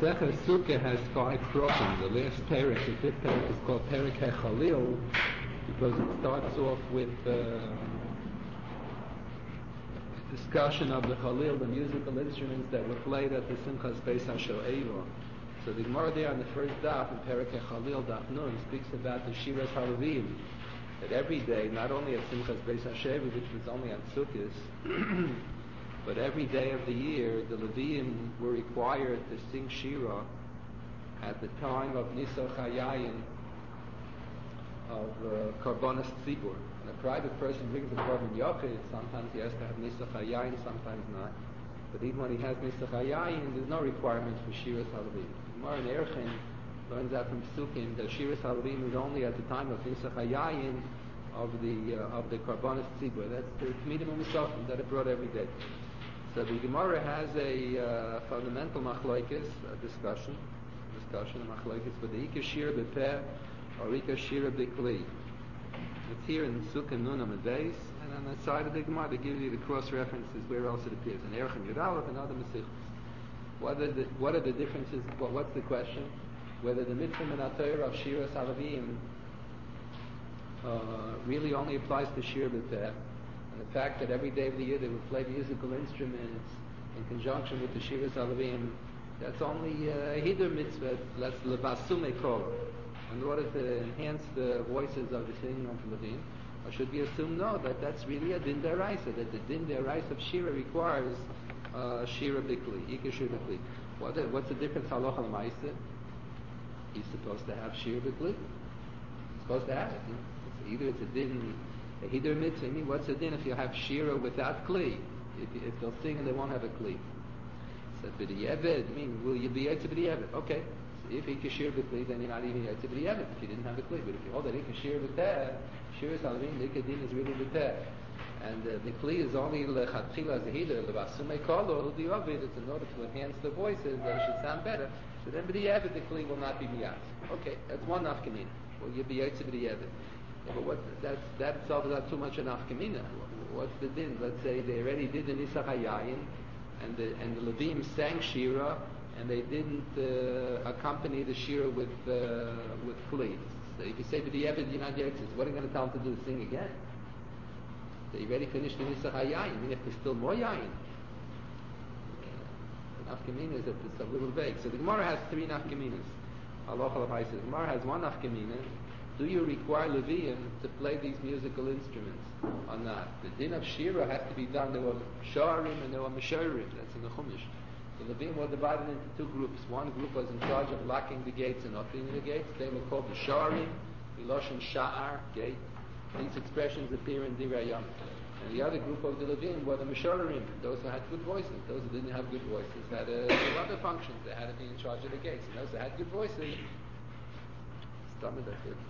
Masechah Sukkah has 5 krokim. The last parak, the 5th parak, is called Parak HaChalil because it starts off with discussion of the Chalil, the musical instruments that were played at the Simchas Beis HaShoeva. So the Gemara there on the first daf in Parak HaChalil, Daf Nun, speaks about the Shiras HaLevim, that every day, not only at Simchas Beis HaShoeva, which was only on Sukkot, but every day of the year, the Levim were required to sing Shira at the time of Nisa Chayayin, of Karbonas Tzibur. When a private person brings a Korban Yochid, sometimes he has to have Nisa Chayayin, sometimes not. But even when he has Nisa Chayayin, there's no requirement for Shiras HaLevim. Gemara in Erchin learns out from Psukim that Shiras HaLevim is only at the time of Nisa Chayayin of the Karbonas Tzibur. That's the Tmidim U'Misofim that are brought every day. So the Gemara has a fundamental machlokes, a discussion, machlokes, but the Ika Shira B'Peh or Ika Shira B'Kli. It's here in Sukkah Nun Amud Beis, and on the side of the Gemara they give you the cross references where else it appears in Erchin Yud Aleph and other Mesichos. What are the differences? What's the question? Whether the mitzvah min HaTorah of Shiras HaLevim really only applies to Shira B'Peh. And the fact that every day of the year they would play musical instruments in conjunction with the Shiras HaLevim, that's only a Hidur mitzvah, that's Levasume Korah. In order to enhance the voices of the singing of the Levim, or should we assume no, that's really a Din D'Oraisa, that the Din D'Oraisa of Shira requires Shira B'Kli, Ika Shira B'Kli. What's the difference halacha l'maisa? He's supposed to have Shira B'Kli. He's supposed to have it. Either it's a Din, a Hidur mitzvah. I mean, what's the din if you have Shira without Kli? If they'll sing and they won't have a Kli. So B'di'eved, I mean, will you be Yetz B'di'eved? Okay. So if you can Shira B'Kli, then you're not even Yetz B'di'eved if you didn't have a Kli. But if you hold that you can Shira B'teh, Shira's Halavim, the Ikadin is really B'teh. And the Kli is only L'chatchila as a Hidur, L'vasumei Kolo, L'di'ovid, it's in order to enhance the voices, that it should sound better. So then B'di'eved, the Kli will not be Miyaz. Okay, that's one nafkamina. Will you be Yetz B'di'eved? Yeah, but that itself is not too much enough kamina. What's the din? Let's say they already did the Nisa Chayayin, and the Levim sang Shira, and they didn't accompany the Shira with Kli. So if you say to the Yeved, you're not Yetzis, what are you going to tell them to do? Sing again? They already finished the Nisa Chayayin. I mean, if there's still more Yayin, the nafkamina is that it's a little vague. So the Gemara has 3 nafkaminas. Halacha l'maisa. The Gemara has 1 nafkamina. Do you require Levium to play these musical instruments or not? The din of Shira has to be done. There were Sharim and there were Mesharim. That's in the Chumash. The Levium were divided into 2 groups. One group was in charge of locking the gates and opening the gates. They were called the Sharim, Miloshin Sha'ar, gate. These expressions appear in Divrei Yom. And the other group of the Levium were the Mesharim, those who had good voices. Those who didn't have good voices had other functions. They had to be in charge of the gates. And those who had good voices, and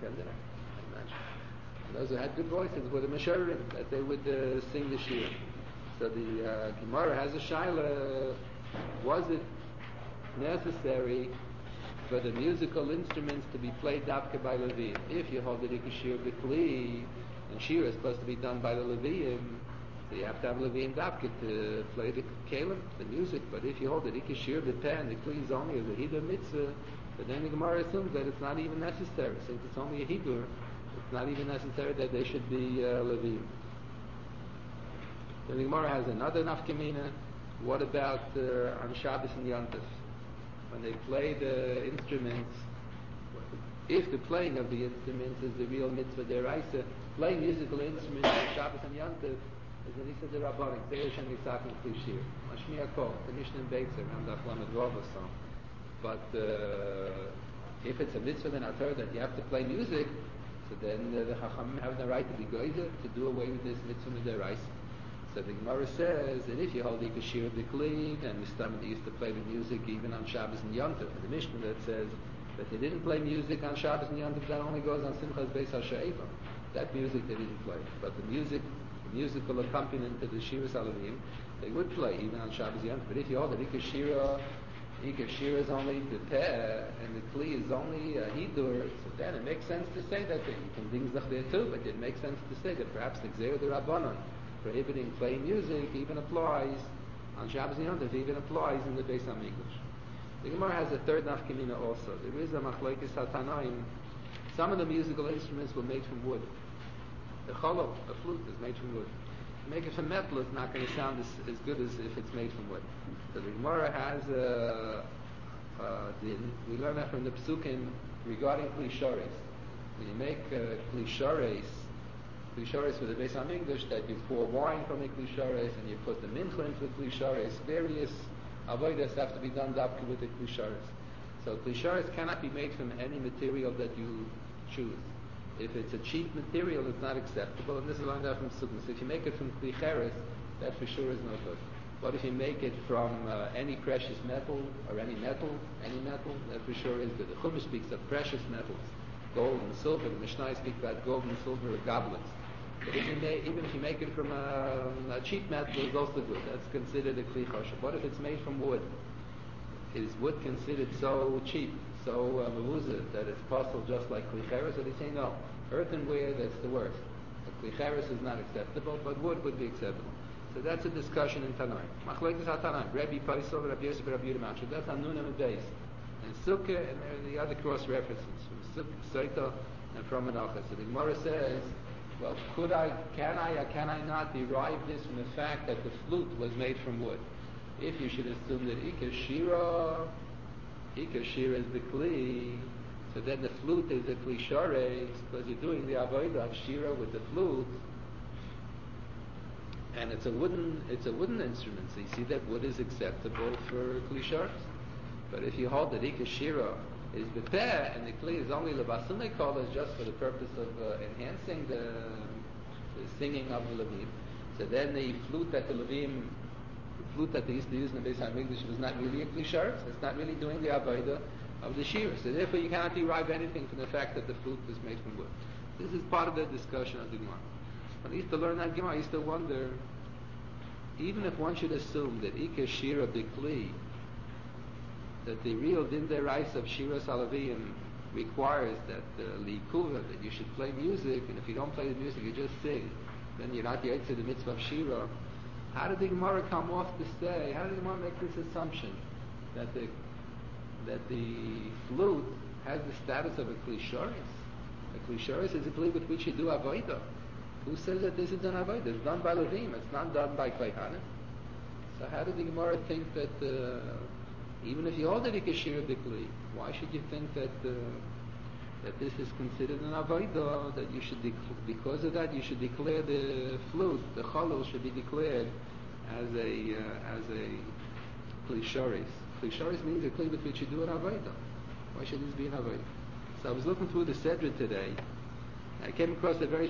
those who had good voices were the Mesharim, that they would sing the Shir. So the Gemara has a shaila, was it necessary for the musical instruments to be played dafka by Levim? If you hold the Shir B'Kli, and Shir is supposed to be done by the Levim, so you have to have Levim dafka to play the Kalim, the music. But if you hold the Shir B'Peh and the Kli is only as a Hidur mitzvah, but then the Gemara assumes that it's not even necessary. Since it's only a Hidur, it's not even necessary that they should be Levim. Then the Gemara has another nafkamina. What about on Shabbos and Yontif? When they play the instruments, if the playing of the instruments is the real mitzvah deraisa, playing musical instruments on Shabbos and Yontif is an Issa D'Rabbanan. Zeir Shem Yitzhak and Klishir. Mashmiya Kol. The Mishnah in Beitzer, around the Achlamed Rov or so. But if it's a mitzvah then I've heard that you have to play music, so then the Chachamim have the right to be goyzer, to do away with this mitzvah mid'oraisa. So the Gemara says that if you hold the Shira B'Kli, and they used to play the music even on Shabbos and Yontif, and the Mishnah that says that they didn't play music on Shabbos and Yontif, that only goes on Simchas Beis HaShe'eva. That music they didn't play. But the musical accompaniment to the Shiras HaLevim, they would play even on Shabbos and Yontif. But if you hold the Shira is only the Peh, and the Kli is only a Hidur, so then it makes sense to say that you can ding zach there too, but it makes sense to say that perhaps the Gzeir D'Rabbanan, prohibiting playing music, even applies on Shabbos and Yom Tov, even applies in the Beis HaMikdash. The Gemara has a third nafkamina also. There is a machlokes hatanoim. Some of the musical instruments were made from wood. The cholol, a flute, is made from wood. If you make it from metal, it's not going to sound as good as if it's made from wood. So the Gemara has we learn that from the Psukim regarding klishares. When you make klishares for the Beis Hamikdash, that you pour wine from the klishares and you put the mincha into the klishares, various avodas have to be done dafka with the klishares. So klishares cannot be made from any material that you choose. If it's a cheap material, it's not acceptable, and this is learned out from Psukim. So if you make it from klicheres, that for sure is no good. What if you make it from any precious metal, or any metal, that for sure is good. The Chumash speaks of precious metals, gold and silver. The Mishnah speaks about gold and silver goblets. But even if you make it from a cheap metal, it's also good. That's considered a kli choshev. What if it's made from wood? Is wood considered so cheap, so mevuzah, that it's possible just like klicheres? Or they say no, earthenware, that's the worst. Klicheres is not acceptable, but wood would be acceptable. So that's a discussion in Tanoim. Machlokes hatanoim. Rabbi Paisov, Rabbi Yosef, Rabbi Yehuda Machshir. That's Anun and Beis. And Sukkah, and there are the other cross references from Sukkah and from Menachos. So the Gemara says, well, can I or can I not derive this from the fact that the flute was made from wood? If you should assume that Ika Shira is the Kli, so then the flute is a Kli Shares, because you're doing the Avodah of Shira with the flute, and it's a wooden instrument, so you see that wood is acceptable for Kli Shares. But if you hold that Ika Shira is Bepeh, and the Kli is only Lebasim, they call it just for the purpose of enhancing the singing of the Levim, so then the flute that they used to use in the Beis Hamikdash was not really a Kli Shares. It's not really doing the Avodah of the Shira. So therefore you cannot derive anything from the fact that the flute was made from wood. This is part of the discussion of the Gemara. When I used to learn that Gemara, I used to wonder, even if one should assume that Ika Shira Bikli, that the real Din Derais of Shira Salaviyim requires that Likuva, that you should play music, and if you don't play the music, you just sing, then you're not yet to the mitzvah of Shira. How did the Gemara come off to say, how did the Gemara make this assumption that the flute has the status of a Kli Shares? A Kli Shares is a Kli with which you do Avodah. Who says that this is an Avodah? It's done by Levim, it's not done by Kohanim. So how did the Gemara think that even if you hold it a Shira Bikli, why should you think that this is considered an Avodah, that you should, because of that, you should declare the flute, the cholol should be declared as a Kli Shares. Kli Shares means a Kli with which you do an Avodah. Why should this be an Avodah? So I was looking through the Sedra today, and I came across a very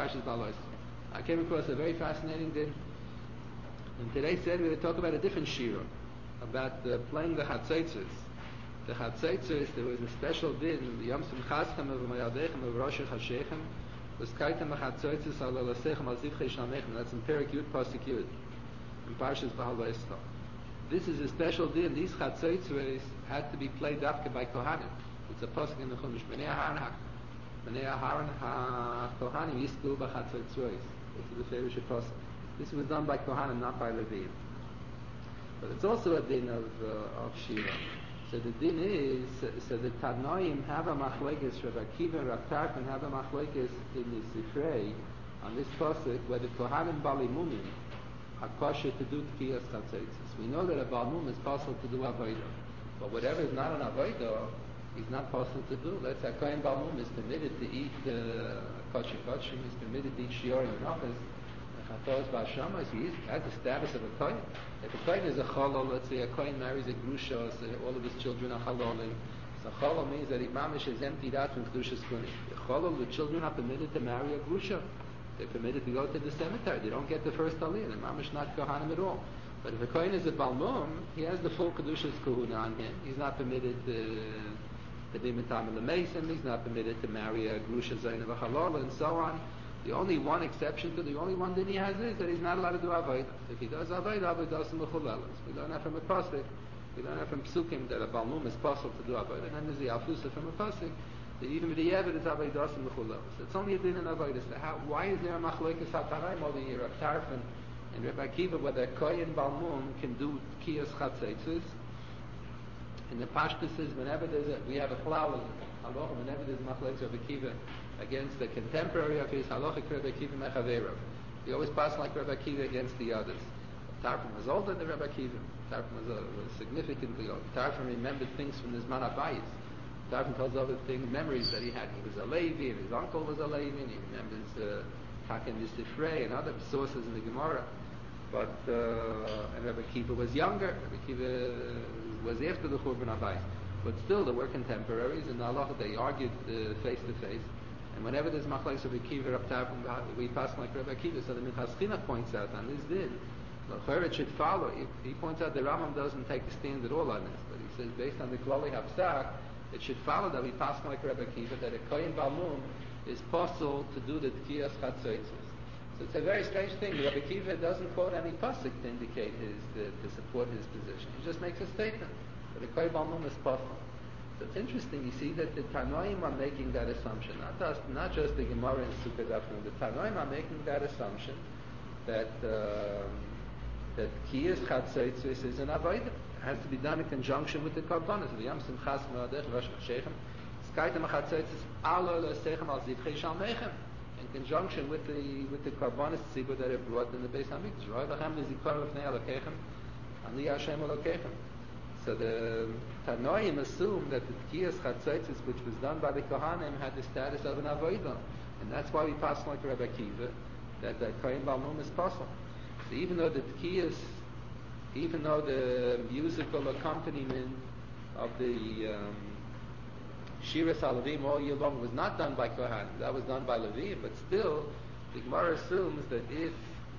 fascinating din. And today said we would talk about a different shira, about playing the Chatzaitzes. The Chatzaitzes, there was a special din, the Yom Simchaschem of Mayadechem of Rosh Hashechem, was Kaitem Chatzaitzes al Elasechem al Zivchei Shalmechem. That's in Perik Yud Pasuk Yud, in Parshas Bahal Vayischa. This is a special din. These Chatzaitzes had to be played after by Kohanim. It's a pasuk in the Chumash. Bnei Aharon HaKohanim Yisku B'Chatzaitzes. This is the favorite pasuk. This was done by Kohanim, not by Levim. But it's also a din of Shira. So the din is, so the Tanoim have a machlekes, Rav Akiva and Rav Tarfon have a machlekes in the Sifrei on this pasuk, where the Kohanim Balimunim are kosher to do Tkiyas Chatzaitzes. We know that a Balmum is possible to do Avodah, but whatever is not an Avodah is not possible to do. Let's say a Kohen Balmum is permitted to eat kosher kosher, is permitted to eat Shior and Menachos, Chatos Ba'Shamas, he has the status of a Kohen. If a Kohen is a Cholol, let's say a Kohen marries a Grusha, so all of his children are Chololim. So Cholol means that Imamish is emptied out from Kedushas Kuni. The Cholol, the children are permitted to marry a Grusha. They're permitted to go to the cemetery. They don't get the first Aliyah. The Imamish not Kohanim at all. But if a Kohen is a Balmum, he has the full Kedushas Kahuna on him. He's not permitted to be Mitam the Mason. He's not permitted to marry a Grusha Zayin of a Cholol, and so on. The only one exception to the only one that he has is that he's not allowed to do Avodah. If he does Avodah, Avodah does Mechulelas. We learn that from a pasuk. We learn that from Psukim that a Balmum is possible to do Avodah. And then there's the Alfusa from a pasuk that even with the Yevid is Avodah does Mechulelas. It's only a din in Avodah. So why is there a Machlokes Hatanaim over here, Rav Tarfon and Rav Akiva, whether a Kohen Balmum can do Kiyas Chatzaitzes? In the Pashtus is whenever we have a klal of halacha, whenever there's machlekes Rabbi Akiva against the contemporary of his halachic Rabbi Akiva mechaveirav. He always passed like Rabbi Akiva against the others. Tarfon was older than Rabbi Akiva. Tarfon was significantly older. Tarfon remembered things from his man Abayis. Tarfon tells other things, memories that he had. He was a Levi, and his uncle was a Levi, and he remembers Hakim Yisifrei and other sources in the Gemara. But and Rabbi Akiva was younger. Rabbi Akiva was after the Churban Abayis. But still, they were contemporaries, and Allah, they argued face to face. And whenever there's machlekes Rabbi Akiva, Rav Tarfon, we pass like Rabbi Akiva. So the Minchas Chinuch points out on this din, it should follow. He points out the Rambam doesn't take a stand at all on this, but he says based on the Klali Hafsach, it should follow that we pass like Rabbi Akiva that a Kohen Balmum is possible to do the Tkiyas Chatzotzos. So it's a very strange thing. Rabbi Akiva doesn't quote any pasuk to indicate to support his position. He just makes a statement that a Kohen Balmum is possible. So it's interesting. You see that the Tanoim are making that assumption, not just the Gemara and Sukkot Afternoon. The Tanoim are making that assumption that Kiyas Chatzotzos is an avodah. It has to be done in conjunction with the Karbanos. The Yom Simchas Me'adech Rosh Hashanah. Skaitem Chatzotzos Alo Le'Sechem Al Zivchei Shalmechem. In conjunction with the Karbanos Tzibur that are brought in the Beis Hamikdash. Roy Lachem Lezikor Lefnei Elokechem Ani Hashem Elokechem. So the Tanoim assume that the Tkiyas Chatzotzos, which was done by the Kohanim, had the status of an avodah, and that's why we pass like Rabbi Akiva that the Kohen Balmum is possible. So even though the musical accompaniment of the Shiras HaLevim all year long was not done by Kohanim, that was done by Levim, but still the Gemara assumes that if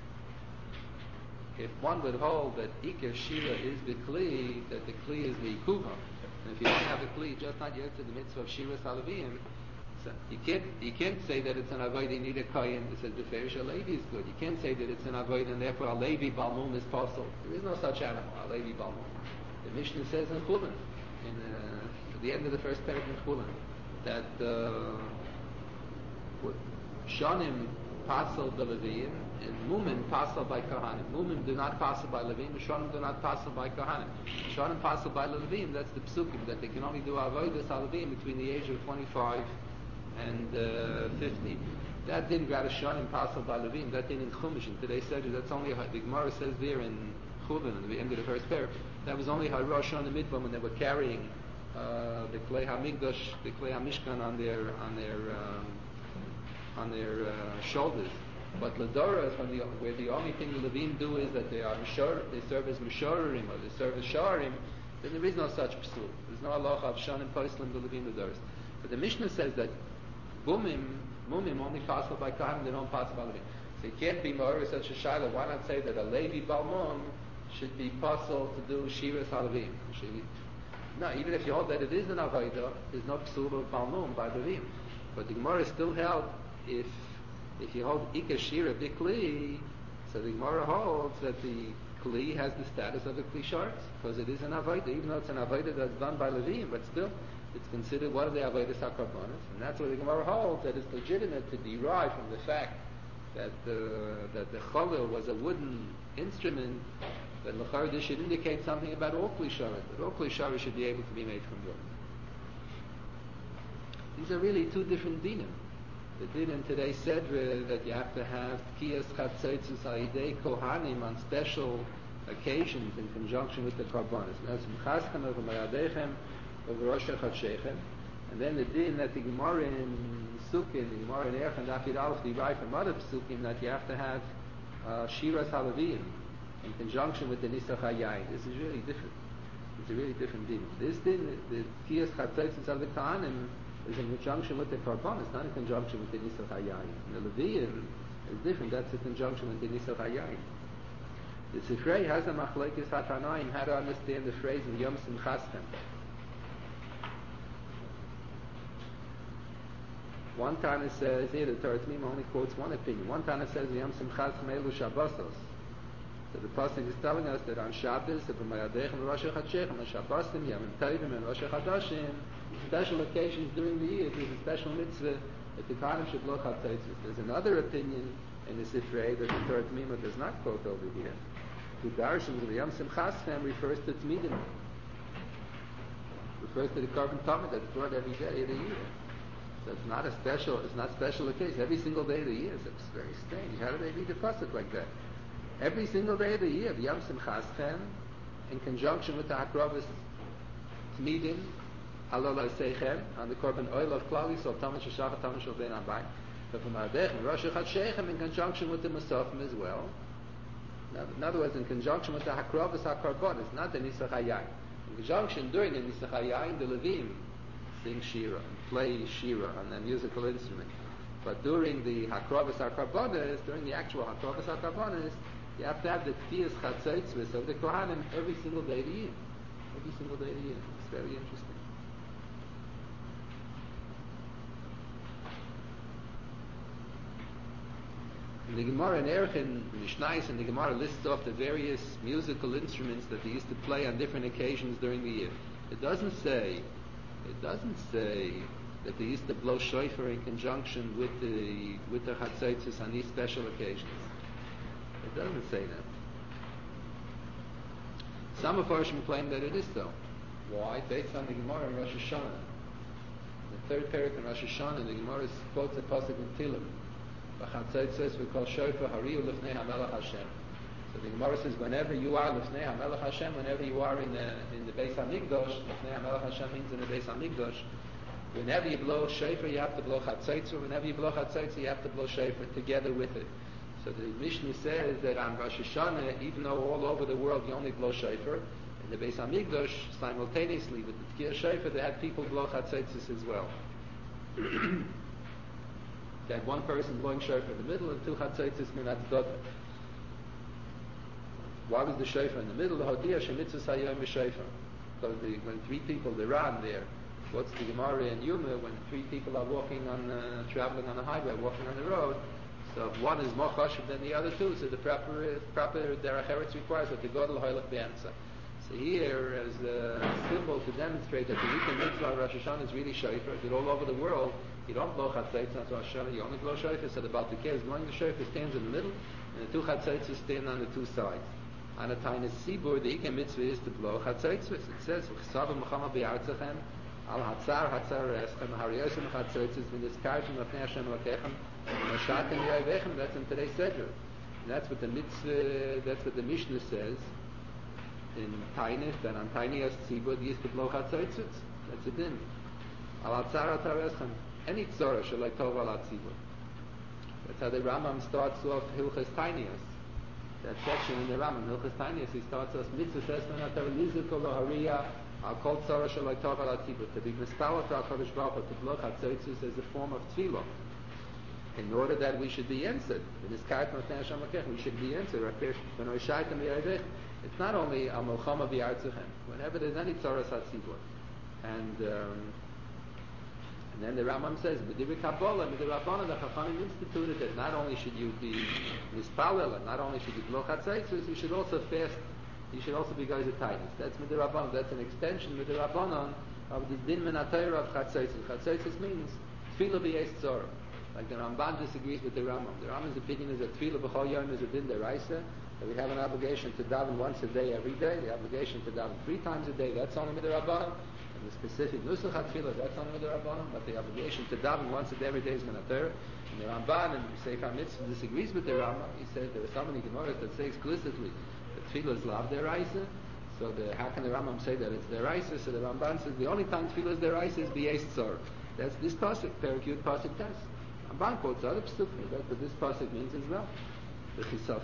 one would hold that Iker Shira is the Kli, that the Kli is the Ikuva. And if you don't have the Kli, just not yet to the mitzvah of Shiras HaLevim, so you can't say that it's an avodah, you need a kohen. It says the Ferish Levi is good. You can't say that it's an avodah and therefore a Levi Balmum is possible. There is no such animal, a Levi Balmum. The Mishnah says in Chulin, at the end of the first parak in Chulin, that Shonim passel by Levim and Mumim passel by Kohanim. Mumim do not passel by Levim, and Shonim do not passel by Kohanim. Shonim passel by Levim, that's the psukim, that they can only do avodas Levim between the age of 25 and 50. That didn't got a Shonim passel by Levim, that didn't in Chumash. And today said that's only, the Gemara says there in Chulin, at the end of the first parak, that was only Harosh on the Midbar when they were carrying the Klei HaMikdash, the Klei HaMishkan on their shoulders. But Ladoras, where the only thing the Levim do is that they serve as Mishorim or they serve as Sharim, then there is no such psul. There's no halacha of Shanim Poslim the Levim Ladoras. But the Mishnah says that Mumim only possible by Kohanim, they don't pass by Levim. So you can't be more such a Shiloh. Why not say that a Levi Balmum should be possible to do Shiras HaLevim? No, even if you hold that it is an avodah, there's no psul of Balmum by Levim. But the Gemara still held if you hold Ika Shira Bikli, so the Gemara holds that the Kli has the status of a Kli Sharts, because it is an avodah, even though it's an avodah that's done by Levim, but still it's considered one of the avodas HaKarbonos, and that's where the Gemara holds that it's legitimate to derive from the fact that the Cholil was a wooden instrument, that L'char should indicate something about all Kli Sharet, that all Kli Sharet should be able to be made from wood. These are really two different dinim. The din in today's Sedra that you have to have Tkiyas Chatzotzos Ha'idei Kohanim on special occasions in conjunction with the Karbonos. And then the din that the Gemara in Sukkim, the Gemara in Erech and Dafid Aleph derive from other Psukim that you have to have Shiras HaLevim in conjunction with the Nisach HaYayin. This is really different. It's a really different din. This din, the Tkiyas Chatzotzos of the Kohanim, is in conjunction with the Karbonos, not in conjunction with the Nisach HaYayin. The Leviyim is different. That's in conjunction with the Nisach HaYayin. The Sifrei has a machlekes hatanoim how to understand the phrase of Yom Simchaschem. One time it says, here the Torah T'mim only quotes one opinion. One time it says Yom Simchaschem Elu Shabbosos. So the pasuk is telling us that on Shabbos, B'mayadechem Rosh Chadshechem, on Shabbosim, Yom Tovim, and Rosh Chodashim, special occasions during the year, there's a special mitzvah that the Kohanim should blow Chatzotzos. There's another opinion in the Sifrei that the Torah T'mim does not quote over here. The Darshim of the Yom Simchaschem refers to Tmidim. refers to the Korban Tamid that's brought every day of the year. So it's not special occasion. Every single day of the year. So it's very strange. How do they read the pasuk like that? Every single day of the year, the Yom Simchaschem, in conjunction with the Hakrovas Tmidim, Alol Seichem, on the Korban Oil of Klali, so Tamash Shachat, Tamash Ben Abai. But from Ardech and Rosh Hashanah, in conjunction with the Masofim as well. In other words, in conjunction with the Hakrovas HaKarbon, it's not the Nisach HaYayin. In conjunction, during the Nisach HaYayin, the Levim sing Shira and play Shira on a musical instrument. But during the Hakrovas HaKarbonis, during the actual Hakrovas HaKarbonis, you have to have the Tfiyas Chatzaitzvus of the Kohanim every single day of the year. Every single day of the year. It's very interesting. In the Gemara in Erchin, Mishnais, and the Gemara lists off the various musical instruments that they used to play on different occasions during the year. It doesn't say that they used to blow shofar in conjunction with the Chatzaitzvus on these special occasions. It doesn't say that. Some of Farshim claim that it is so. Why? Based on the Gemara in Rosh Hashanah. The third parak in Rosh Hashanah, the Gemara quotes a pasuk in Tehillim. V'chatzaitzvus we call shofar hariu lifnei hamelech Hashem. So the Gemara says, whenever you are lifnei hamelech Hashem, whenever you are in the Beis Hamikdash, lifnei hamelech Hashem means in the Beis Hamikdash. Whenever you blow shofar, you have to blow chatzaitzvus. Whenever you blow chatzaitzvus, you have to blow shofar together with it. So the Mishnah says that on Rosh Hashanah, even though all over the world you only blow shofar, in the Beis Hamikdash, simultaneously with the Tkiyah shofar, they had people blow chatzaitzvus as well. They had one person blowing shofar in the middle and two chatzaitzvus min hatzdada. Why was the shofar in the middle? The Hodiyah shemitzvus hayom b'shofar. Because when three people, they ran there. What's the Gemara in Yuma when three people are walking traveling on the highway, walking on the road? So if one is more chashuv than the other two, so the proper derech eretz requires that the godel hoylech be'emtza. So here, as a symbol to demonstrate that the weekend mitzvah Rosh Hashanah is really shofar, that all over the world you don't blow chatzaitzvus on Rosh Hashanah, you only blow shofar. So the Baltikeh is blowing the shofar, stands in the middle, and the two chatzaitzvus stand on the two sides. On a tiny sibur, the weekend mitzvah is to blow chatzaitzvus. It says, "V'chsav mechama be'artzachem al hatzar eschem hariyosem chatzaitzvus v'nizkartem lefnei Hashem lakechem." That's in today's Sedra. That's what the mitzvah, that's what the Mishnah says in Tainus, that on Tainus Tzibur they used to blow chatzaitzvus. That's a din. Al atzar eschem. Any tzara shalai tov al tzibur. That's how the Rambam starts off Hilchas Tainus. That section in the Rambam, Hilchas Tainus, he starts off mitzvah sesman atar lizuk lo hariya al kol tzara shalai tov al tzibur. To be mispalel to HaKadosh Baruch Hu, to blow chatzaitzvus as a form of tefillah. In order that we should be answered, we should be answered. It's not a milchama b'artzachem. Whenever there's any tzaras hatzibur, and then the Rambam says, "B'divrei Kabbalah, b'divrei Rabbanan, the Chachamim instituted that not only should you be mispalel, and not only should you blow chatzaitzvus, you should also fast. You should also be guys at Tainus. That's b'divrei Rabbanan. That's an extension b'divrei Rabbanan of the din min hatayra of chatzaitzvus. Chatzaitzvus means tefillah b'yesh tzara. Like the Ramban disagrees with the Rambam. The Rambam's opinion is that Tefillah B'chol Yom is a din deraisa, that we have an obligation to daven once a day every day, the obligation to daven 3 times a day, that's only Midrabbanan, and the specific Nusach HaTefillah, that's only Midrabbanan, but the obligation to daven once a day every day is Minater. And the Ramban in Sefer HaMitzvah disagrees with the Rambam. He says there are so many Gemaras that say explicitly that Tefillah is lav deraisa, so how can the Rambam say that it's deraisa? So the Ramban says the only time Tefillah is deraisa is B'yesh Tzor. That's this pasuk, Perek Yud pasuk Tes. Ramban quotes other psukim, that's what this pasuk means as well. When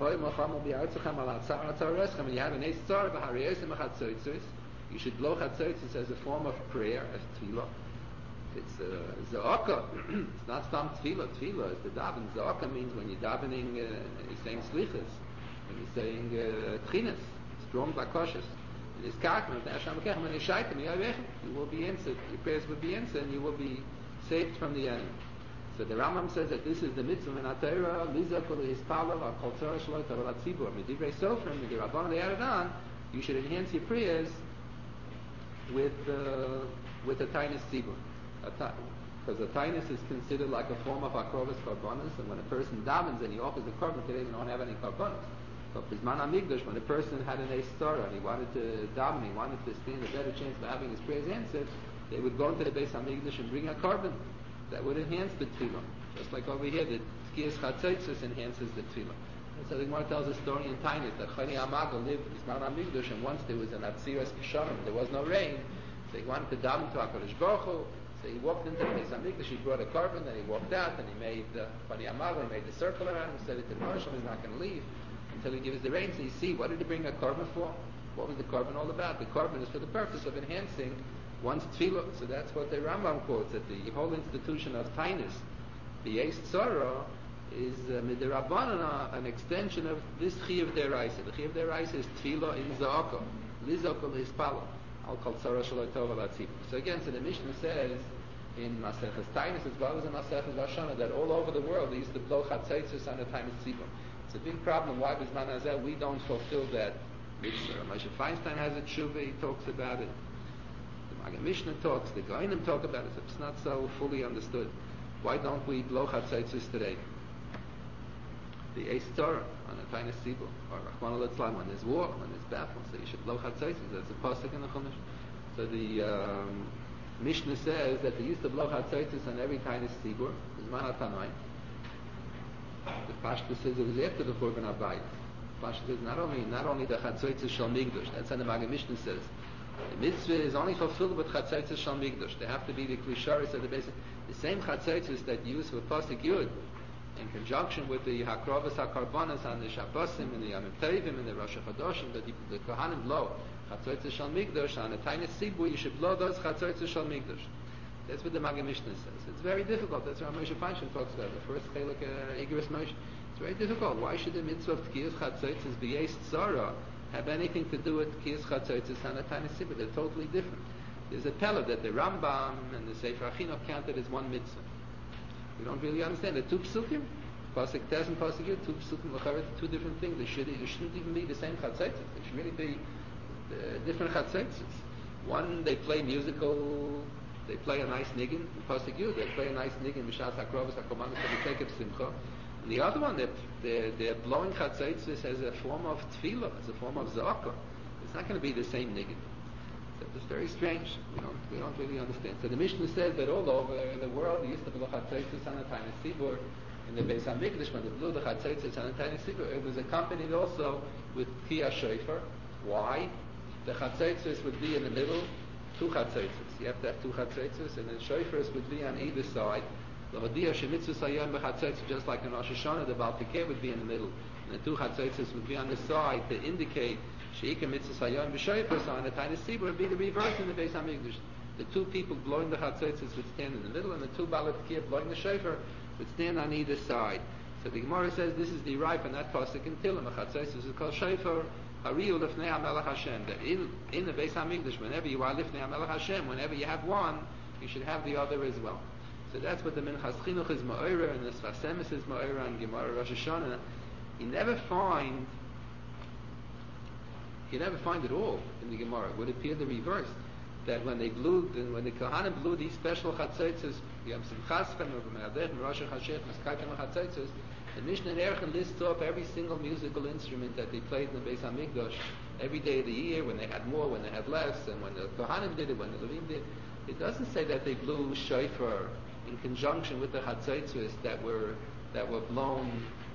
you have an eis tzar, you should blow chatzaitzvus as a form of prayer, as tefillah. It's za'aka. It's not stam tefillah. Tefillah is the daven. Za'aka means when you're davening, you're saying slichas, when you're saying tchinas, strong bakoshes. It is kakman, when you shaitem, you will be answered. Your prayers will be answered, and you will be saved from the enemy. So the Rambam says that this is the mitzvah in Atayra, Liza Kol Hispalav, Al Kol Tzara Shloi Tavar Tzibur. Medivrei Sofrim, Midi Rabbanan, they added on, you should enhance your prayers with a Tainus Tzibur. Because a Tainus is considered like a form of Akrovas Karbonis, and when a person davens and he offers the Korban today, we don't have any Karbonis. So Bisman HaMikdash, when a person had an Eis Torah and he wanted to daven, he wanted to stand a better chance of having his prayers answered, they would go into the Beis HaMikdash and bring a carbon that would enhance the tefillah. Just like over here, the Tkiyas Chatzaitzis enhances the tefillah. And so the Gemara tells a story in Tainus that Chani Amago lived in Bisman HaMikdash, and once there was an Atziras Kishanim, there was no rain, so he wanted to daven to HaKadosh Baruch Hu. So he walked into the Beis HaMikdash, he brought a carbon, then he walked out, and he made Chani Amago, he made the circle around him, said it to the Marshal, he's not going to leave until he gives the rain. So you see, what did he bring a carbon for? What was the carbon all about? The carbon is for the purpose of enhancing one's tefillah. So that's what the Rambam quotes, that the whole institution of Tainus, the Eis Tzara, is midirabbanan, an extension of this Chiyuv Deraisa. The Chiyuv Deraisa is tefillah in Za'aka, Lizaka Lehispala, Al Kol Tzara Shaloi Tov Al Hatzibur. So again, so the Mishnah says in Maseches Tainus as well as in Maseches Rosh Hashanah that all over the world they used to blow Chatzaitzos on the Tainus Tzibur. It's a big problem why Bisman Hazeh we don't fulfill that mitzvah. Moshe Feinstein has a tshuva, he talks about it. The Magen Mishnah talks, the Goinim talk about it. So it's not so fully understood. Why don't we blow Chatzaitzos today? The Eis Torah on the Tainus Tzibur, or Rachmana Litzlan, when there's war, when there's battle, so you should blow Chatzaitzos. That's a pasuk in the Chumash. So the Mishnah says that they used to blow Chatzaitzos on every Tainus Tzibur. Bisman HaTanoim. The Pashto says it was after the Churban Habayis. The Pashto says not only the Chatzaitzos Shal Migdosh. That's how the Magen Mishnah says. The mitzvah is only fulfilled with Chatzaitzos Shal Migdosh. They have to be the Klisharis of the basic. The same Chatzaitzos that you use for Pasuk Yud, in conjunction with the Hakrovas HaKarbonas and the Shabbosim and the Yom Tovim and the Rosh Hashanah, the Kohanim blow Chatzaitzos Shal Migdosh on a Tainus Tzibur. You should blow those Chatzaitzos Shal Migdosh. That's what the Magen Mishnah says. It's very difficult. That's what Moshe Feinstein talks about. The first chelik, Igros Moshe. It's very difficult. Why should the mitzvah of Tkiyas Chatzaitzos be Eis Tzara have anything to do with Tkiyas Chatzaitzos and a Tainus Tzibur? They're totally different. There's a pella that the Rambam and the Sefer Achinuch counted as one mitzvah. We don't really understand. The two psukim, Pasuk Tes and Pasuk Yud, two psukim l'charet, two different things. They shouldn't even be the same Chatzaitzos. They should really be different Chatzaitzos. One, they play musical. They play a nice niggin in Pasuk Yud. They play a nice niggin Mishas Hakrovas HaKomandas for the Tekef Simcha. And the other one, they're blowing Chatzaitzos as a form of tefillah, as a form of za'aka. It's not going to be the same niggin. So it's very strange. We don't really understand. So the Mishnah says that all over the world they used to blow Chatzaitzos on the Tainus Tzibur. In the Beis HaMikdash, when they blew the Chatzaitzos on the Tainus Tzibur, it was accompanied also with Tiyah Shofar. Why? The Chatzaitzos would be in the middle. Two Chatzaitzos. You have to have two Chatzaitzos, and then Shofars would be on either side. The Hodiyah Shemitzvah Sayom b'Chatzaitzos, just like in Rosh Hashanah, the Baal Pekeh would be in the middle, and the two Chatzaitzos would be on the side to indicate Sheikah Mitzvah Sayom b'Shofar. So on the Tainus Tzibur would be the reverse in the Beis HaMikdash. The two people blowing the Chatzaitzos would stand in the middle, and the two Baal Pekeh blowing the Shofar would stand on either side. So the Gemara says this is the ripe, and that pasuk in Tillim, a Chatzaitzos is called Shofar. Hariyu lifnei HaMelech Hashem. That in the Beis HaMikdash, whenever you are lifnei HaMelech Hashem, whenever you have one, you should have the other as well. So that's what the Minchas Chinuch is Ma'ora, and the Sfas Emes is Ma'ora, and Gemara Rosh Hashanah. You never find it all in the Gemara. It would appear the reverse. That when the Kohanim blew these special Chatzaitzos, Yom Simchas Chen, Me'adech, Rosh Hashanah, Maskaitem Chatzaitzos, the Mishnah in Erechim lists off every single musical instrument that they played in the Beis HaMikdash every day of the year, when they had more, when they had less, and when the Kohanim did it, when the Levim did it. It doesn't say that they blew shofar in conjunction with the Chatzaitzos that were blown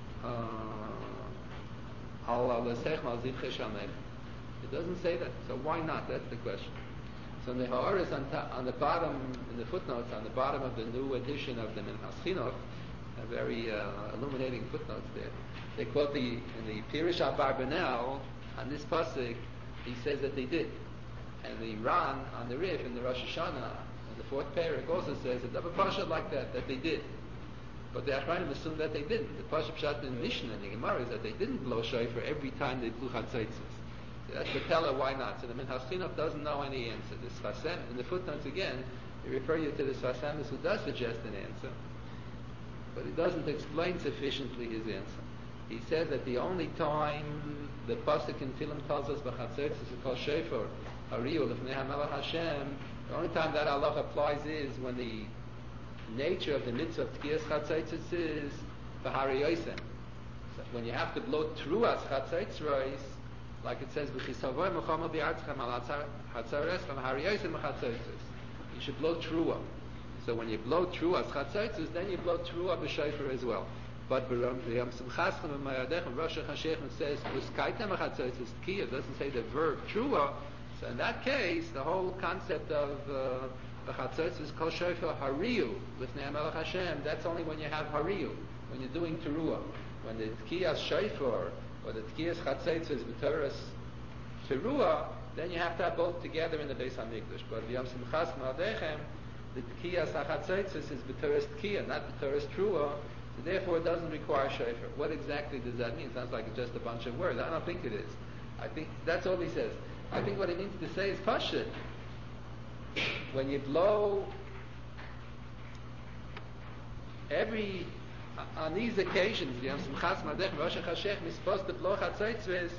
al Lesech Mal Zivche Shalmei. It doesn't say that. So why not? That's the question. So in the Ha'aretz on the bottom, in the footnotes, on the bottom of the new edition of the Minchas Chinuch, a very illuminating footnotes there. They quote in the Pirush Abarbanel on this pasuk. He says that they did, and the Ran on the Rif in the Rosh Hashanah in the fourth parak also says that the pasuk like that they did, but the Achronim assume that they didn't. The pasuk pshat in Mishnah and the Gemara is that they didn't blow shofar every time they blew Chatzaitzos. So that's the teller why not. So the Minchas Chinuch doesn't know any answer. The Sfas Emes in the footnotes again, they refer you to the Sfas Emes who does suggest an answer. But he doesn't explain sufficiently his answer. He says that the only time the pasuk in Tillim tells us b'chatzaitzos is called shofar, hariyu lifnei HaMelech Hashem. The only time that Allah applies is when the nature of the mitzvah of tkiyas chatzaitzos is b'hariyosem. So when you have to blow truas chatzaitzrois, like it says, "V'chisavoy mechama bi'artzchem al hatzareschem hariyosim chatzaitzos." You should blow trua. So when you blow truas chatzaitzos, then you blow trua b'shofar as well. But the Yom Simchaschem and Mayadechem Rosh Hashechem says "Uskaitem chatzaitzos tkiya." Doesn't say the verb trua. So in that case, the whole concept of the chatzaitzos kol shofar hariyu l'fnei Melech Hashem. That's only when you have hariyu, when you're doing teruah. When the tkiyas shofar or the tkiyas chatzaitzos b'toras teruah, then you have to have both together in the Beis Hamikdash. But the Yom Simchas Mayadechem, the tkiyas chatzaitzos is b'toras tkiya, not b'toras teruah. So therefore, it doesn't require shofar. What exactly does that mean? It sounds like it's just a bunch of words. I don't think it is. I think that's all he says. I think what he means to say is pashut. When you blow on these occasions, Yom Simchas Mayadechem, Rosh Hashechem is supposed to blow chatzaitzos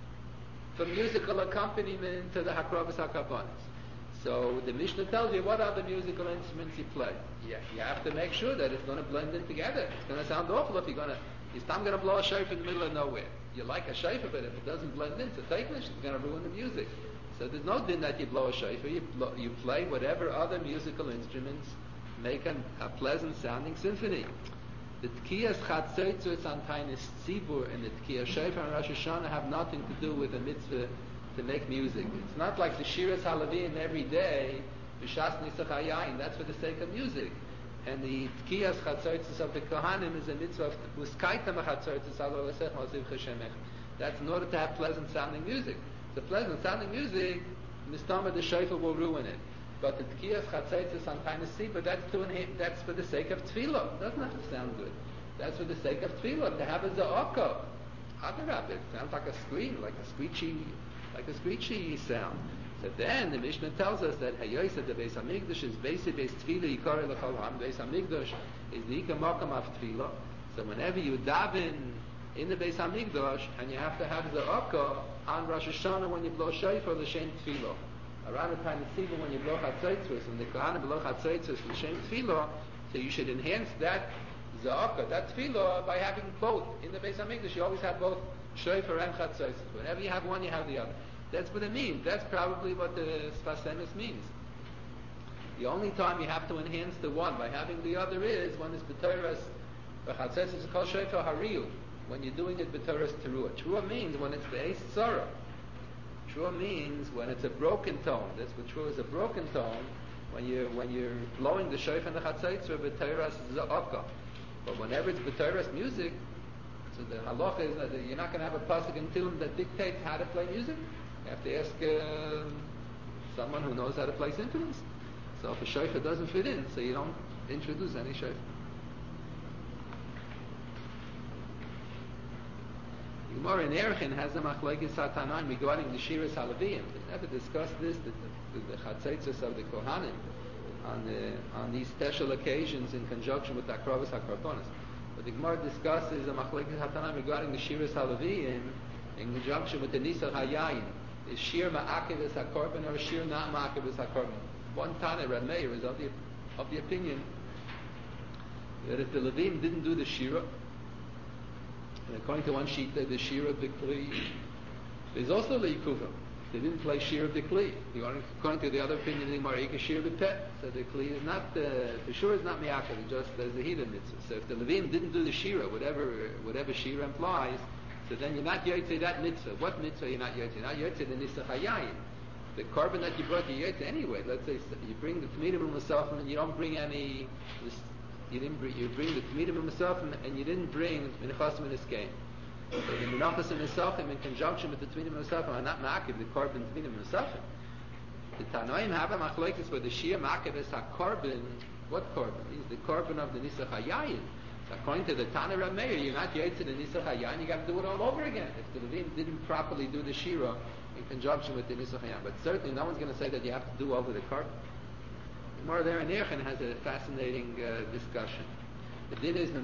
for musical accompaniment to the Hakrovos HaKarbonos. So the Mishnah tells you what are the musical instruments you play. You have to make sure that it's going to blend in together. It's going to sound awful if you're going to blow a shofar in the middle of nowhere. You like a shofar, but if it doesn't blend in, it's a technish, it's going to ruin the music. So there's no din that you blow a shofar. You play whatever other musical instruments make a pleasant sounding symphony. The tkiyas chatzaitzos on Tainis Tzibur and the tkiyas shofar and Rosh Hashanah have nothing to do with the mitzvah to make music. It's not like the Shiras Halavim every day, B'shas Nisach HaYayin, that's for the sake of music. And the Tkiyas Chatzaitzos of the Kohanim is a mitzvah of Uskaitem Chatzaitzos Alo Lesech Maziv Cheshemech. That's in order to have pleasant sounding music. So pleasant sounding music, Mistama the Shofar will ruin it. But the Tkiyas Chatzaitzos on Tainis Tzibur, that's for the sake of Tefillah. It doesn't have to sound good. That's for the sake of Tefillah, to have a Za'aka. Adarab, it sounds like a scream, like a screechy sound. So then the Mishnah tells us that Hayosa the Beis Hamikdash is basic Beis Tefillah Yikar L'Chol Ham. Beis Hamikdash is the Ikar Makam of Tefillah. So whenever you daven in the Beis Hamikdash and you have to have the Akka on Rosh Hashanah when you blow shofar l'shem Tefillah, around the time of Tzibur when you blow Chatzaitzos, when the Kohanim blow Chatzaitzos l'shem Tefillah, so you should enhance that Za'aka, that Tefillah, by having both. In the Beis Hamikdash you always have both shofar and chatzaitzos. Whenever you have one, you have the other. That's what it means. That's probably what the Sfas Emes means. The only time you have to enhance the one by having the other is when it's b'toras v'chatzaitzos is called shofar hariyu. When you're doing it b'toras teruah. Teruah means when it's the eis tzara. Teruah means when it's a broken tone. That's what teruah is, a broken tone. When you're blowing the shofar and the chatzaitzos b'toras za'aka. But whenever it's b'toras music, so the halacha is that you're not going to have a pasuk in Tehillim that dictates how to play music. You have to ask someone who knows how to play symphonies. So if a shofar doesn't fit in, so you don't introduce any shofar. The Gemara in Erchin has a machlokes hatanaim regarding the Shiras Halavim. They never discussed this, the chatzaitzos of the Kohanim on these special occasions in conjunction with the Hakrovos HaKarbonos. But the Gemara discusses a machlokes hatanam regarding the Shiras Halavim in conjunction with the Nisach HaYayin. Is Shir Ma'akev as HaKorban or Shir not Ma'akev as HaKorban? One Tana, Reb Meir, is of the opinion that if the Levim didn't do the Shira, and according to one sheet, the Shira of the Kli, there's also the Yikuvim. They didn't play Shira of the Kli. According to the other opinion, the Gemara, Shira of the Pet. So the Kli is not, for sure is not Miyakav, it just as the Hidden Mitzvah. So if the Levim didn't do the Shira, whatever Shira implies, so then you're not Yotzei that mitzvah. What mitzvah you're not Yotzei? You're not Yotzei the Nisach HaYayin. The korban that you brought, you're Yotzei anyway. Let's say you bring the Tmidim L'Musafim and you don't bring any, you bring the Tmidim L'Musafim and you didn't bring Menachos Miniskein. So the Menachos Minisafim in conjunction with the Tmidim L'Musafim are not Ma'akiv, the korban Tmidim L'Musafim. The Tanoim have a machlokes where the Shir Ma'akiv is HaKorban. What korban? It's the korban of the Nisach HaYayin. So according to the Tana Reb Meir, you're not Yotzei the Nisach HaYayin, you got to do it all over again. If the Levim didn't properly do the Shira in conjunction with the Nisach HaYayin. But certainly no one's going to say that you have to do over the korban. The Gemara there in Erchin has a fascinating discussion. The din is,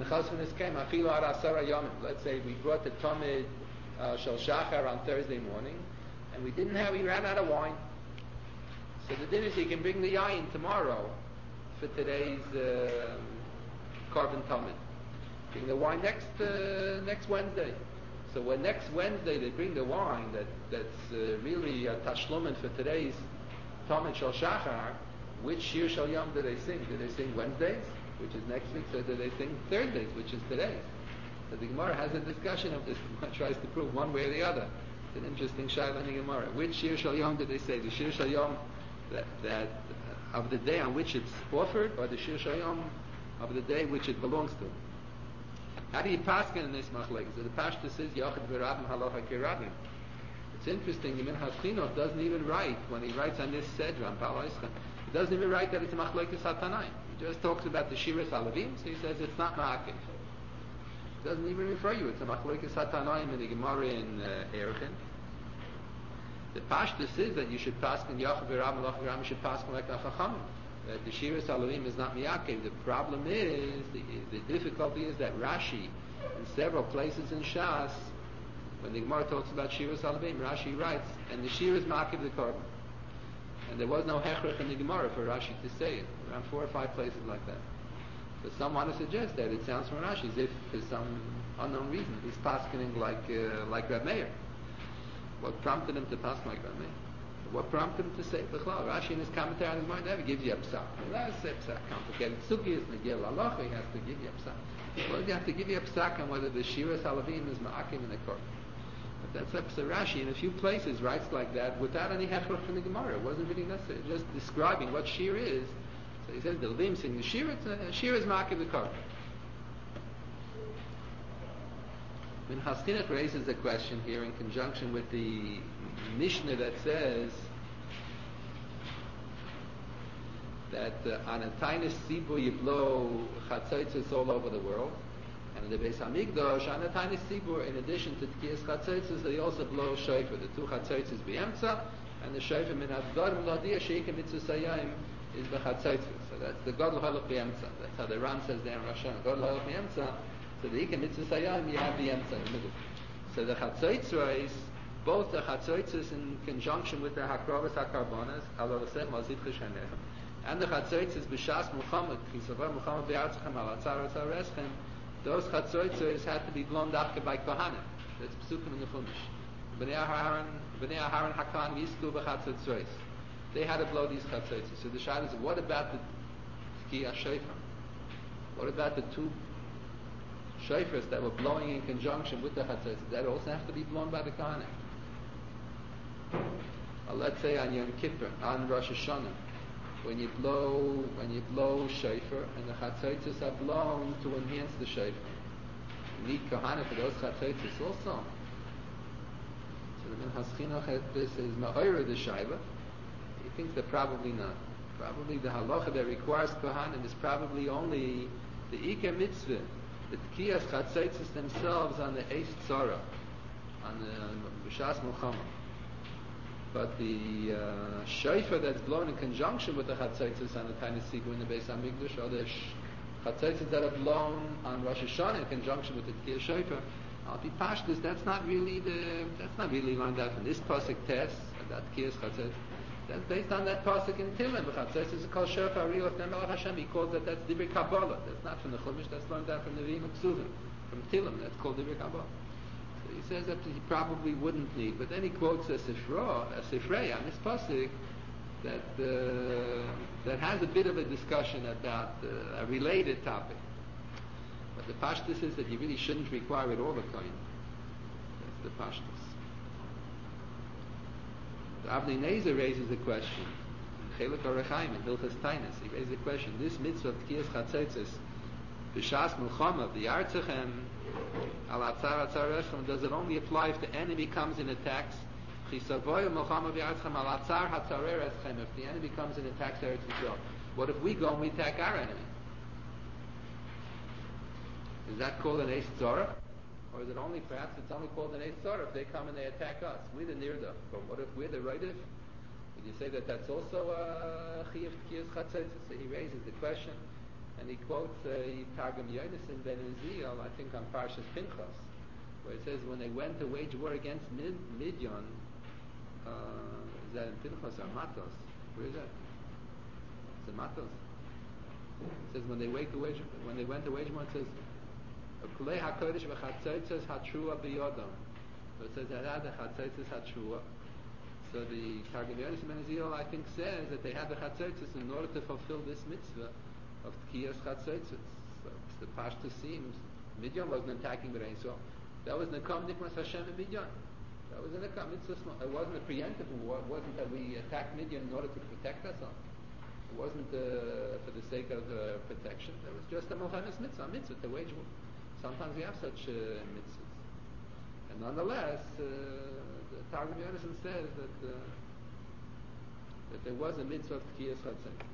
let's say we brought the Tamid Shel Shachar on Thursday morning, and we ran out of wine. So the din is you can bring the yayin tomorrow for today's korban Tamid. Bring the wine next Wednesday. So when next Wednesday they bring the wine that's really a tashlumen for today's Talmud Shal Shachar, which Shir Shal Yom do they sing? Do they sing Wednesdays, which is next week, or do they sing Thursdays, which is today? So the Gemara has a discussion of this. The Gemara tries to prove one way or the other. It's an interesting shaila in the Gemara. Which Shir Shal Yom do they say? The Shir Shal Yom that of the day on which it's offered, or the Shir Shal Yom of the day which it belongs to? How do you paskin in this machlekes? So the Pashta says Yochid v'Rabim halacha kirabim. It's interesting. The Minchas Chinuch doesn't even write when he writes on this Sedra on Pal Eischa. He doesn't even write that it's a machlekes hatanayim. He just talks about the Shiras Halavim. So he says it's not ma'akev. He doesn't even refer you. It's a machlekes hatanayim in the Gemara in Erechim. The Pashta says that you should paskin Yochid v'Rabim halacha kirabim. You should paskin like the Chachamim. That the Shiras Halavim is not miyakev. The problem is, the difficulty is that Rashi, in several places in Shas, when the Gemara talks about Shiras Halavim, Rashi writes, and the Shir is makev the korban. And there was no hechrech in the Gemara for Rashi to say it, around 4 or 5 places like that. So some want to suggest that it sounds from Rashi as if for some unknown reason he's paskening like Reb Meir. What prompted him to pasken like Reb Meir? What prompted him to say B'chlal? Rashi in his commentary on the Gemara never gives you a psak. He doesn't say psak. Complicated sugi is negil halacha. He has to give you a psak. Well, you have to give you a psak on whether the Shiras Halavim is ma'akim in the korban. But that's up to Rashi in a few places writes like that without any hechrach from the Gemara. It wasn't really necessary. Just describing what shir is. So he says the lim sing the shir. Shir is ma'akim the korban. Minchas Chinuch raises a question here in conjunction with the Mishnah that says that on a tainis sibur you blow chatzotzes all over the world, and in the Beis Hamikdash on a tainis sibur, in addition to tkiyas chatzotzes, they also blow shofar. The two chatzotzes b'yemtza, and the shofar min hadgarim ladia sheikim mitzusayim is b'chatzotzes. So that's the gadol halach b'yemtza. That's how the Ram says there in Rosh Hashanah. Gadol halach b'yemtza. So the Ika Mitzvah Sayam, you have the Yemtza in the middle. So the Chatzotzes, both the Chatzotzes in conjunction with the Hakrovas HaKarbonas, Alorasem, Mazid Cheshanech, and the Chatzotzes B'Shas Muhammad, Chisavar Muhammad Be'artzchem, Alatzar Atzareschem, those Chatzotzes had to be blown after by Kohanim. That's Psukim in the Chumash. B'nei Aharon Hakan Yisku B'Chatzotzes. They had to blow these Chatzotzes. So the Shad is, what about the Tkiyah Shofar? What about the two shofars that were blowing in conjunction with the chatzotzes? That also have to be blown by the Kohanim. Let's say on Yom Kippur, on Rosh Hashanah, when you blow shofar and the chatzotzes are blown to enhance the shofar, you need Kohanim for those chatzotzes also. So the Minchas Chinuch this is ma'oira the shayla. He thinks that probably not. Probably the halacha that requires Kohanim is probably only the Ika Mitzvah, the Tkiyas Chatzotzes themselves on the Eis Tzara, on the B'Shas Muhammad. But the shofar that's blown in conjunction with the Chatzotzes on the Tainis Sibur in the Beis Hamikdash, or the Chatzotzes that are blown on Rosh Hashanah in conjunction with the Tkiyas shofar, Al Pi Pashtus, that's not really learned out from this pasuk test, that Tkiyas Chatzotzes. That's based on that pasuk in Tilim. The Chatzotzes is called shofar Riot Ne'melach Hashem. He calls that's Dibur Kabbalah. That's not from the Chumash. That's learned out from the Nevi'im Ksuvim, from Tilim. That's called Dibur Kabbalah. So he says that he probably wouldn't need. But then he quotes a Sifrei on this pasuk that has a bit of a discussion about a related topic. But the Pashtus is that you really shouldn't require it all the time. That's the Pashtus. The Avnei Nezer raises a question. Chelek Orachaim in Hilchas Tainis, he raises a question. This mitzvah of Tkiyas Chatzotzes, B'Shas Milchama, V'Yartzechem, Al Atzar Atzarechem, does it only apply if the enemy comes and attacks? Chisavoy Milchama V'Yartzechem, Al Atzar Hatzarerechem, if the enemy comes and attacks Eretz Yisrael. What if we go and we attack our enemy? Is that called an Eis Tzorah? Or is it only, perhaps it's only called an Eis Tzorah if they come and they attack us? We're the Nirda. But what if we're the Reidiv? Would you say that that's also a Chiyuv Tkiyas Chatzotzes? So he raises the question, and he quotes Targum Yonason Ben Uziel, I think on Parshas Pinchas, where it says when they went to wage war against Midian, is that in Pinchas or Matos? Where is that? It's in Matos. It says when they went to wage war, it says Kulei HaKodesh v'chatzaitzos hatrua b'yodam. So it says that the chatzaitzos hatrua. So the Targum Yonis Ben Azil, I think, says that they had the chatzaitzos in order to fulfill this mitzvah of Tkiyas chatzaitzos. So the Pashto seems Midian wasn't attacking Bnei Yisrael. That was Nekam Nikmas Hashem and Midian. That was a Nekam mitzvah. It wasn't a preemptive war. It wasn't that we attacked Midian in order to protect ourselves. It wasn't for the sake of protection. It was just a Mohanis mitzvah, to wage war. Sometimes we have such mitzvahs. And nonetheless, the Targum Yonason says that there was a mitzvah of Tkiyas Chatzaitzos.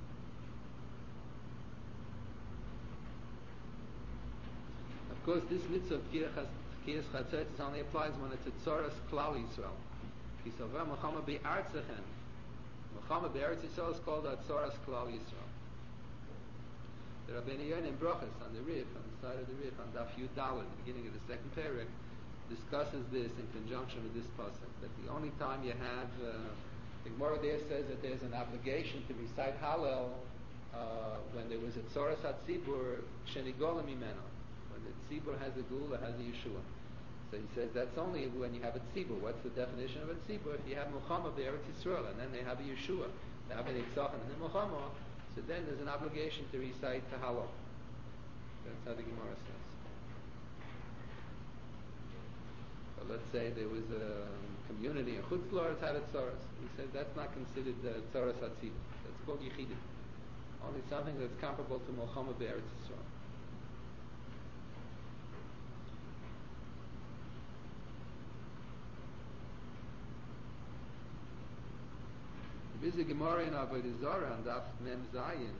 Of course, this mitzvah of Tkiyas Chatzaitzos only applies when it's a Tzoras Klal Yisrael. Kisaveh Mechama Be'artzachem. Mechama Be'artz Yisrael is called a Tzoras Klal Yisrael. The Rabbeinu Yonah in Brochus on the Rif, on the side of the Rif, on Daf Yud Daled, the beginning of the second parak, discusses this in conjunction with this pasuk. That the only time you have, the Gemara there says that there's an obligation to recite Hallel when there was a Tzoras HaTzibur Shenigola Mimeno, when the Tzibur has a Gula, has a Yeshua. So he says that's only when you have a Tzibur. What's the definition of a Tzibur? If you have Muhammad Be'eretz Yisrael, and then they have a Yeshua, they have an Yitzchak and a Muhammad, so then there's an obligation to recite the Hallel. That's how the Gemara says. So let's say there was a community in Chutz La'aretz had a Tzoras. He said that's not considered Tzoras HaTzibur. That's called Yechidim. Only something that's comparable to Muhammad Be'eretz Yisrael. There's a Gemara in Avodah Zarah on Daf Mem Zayin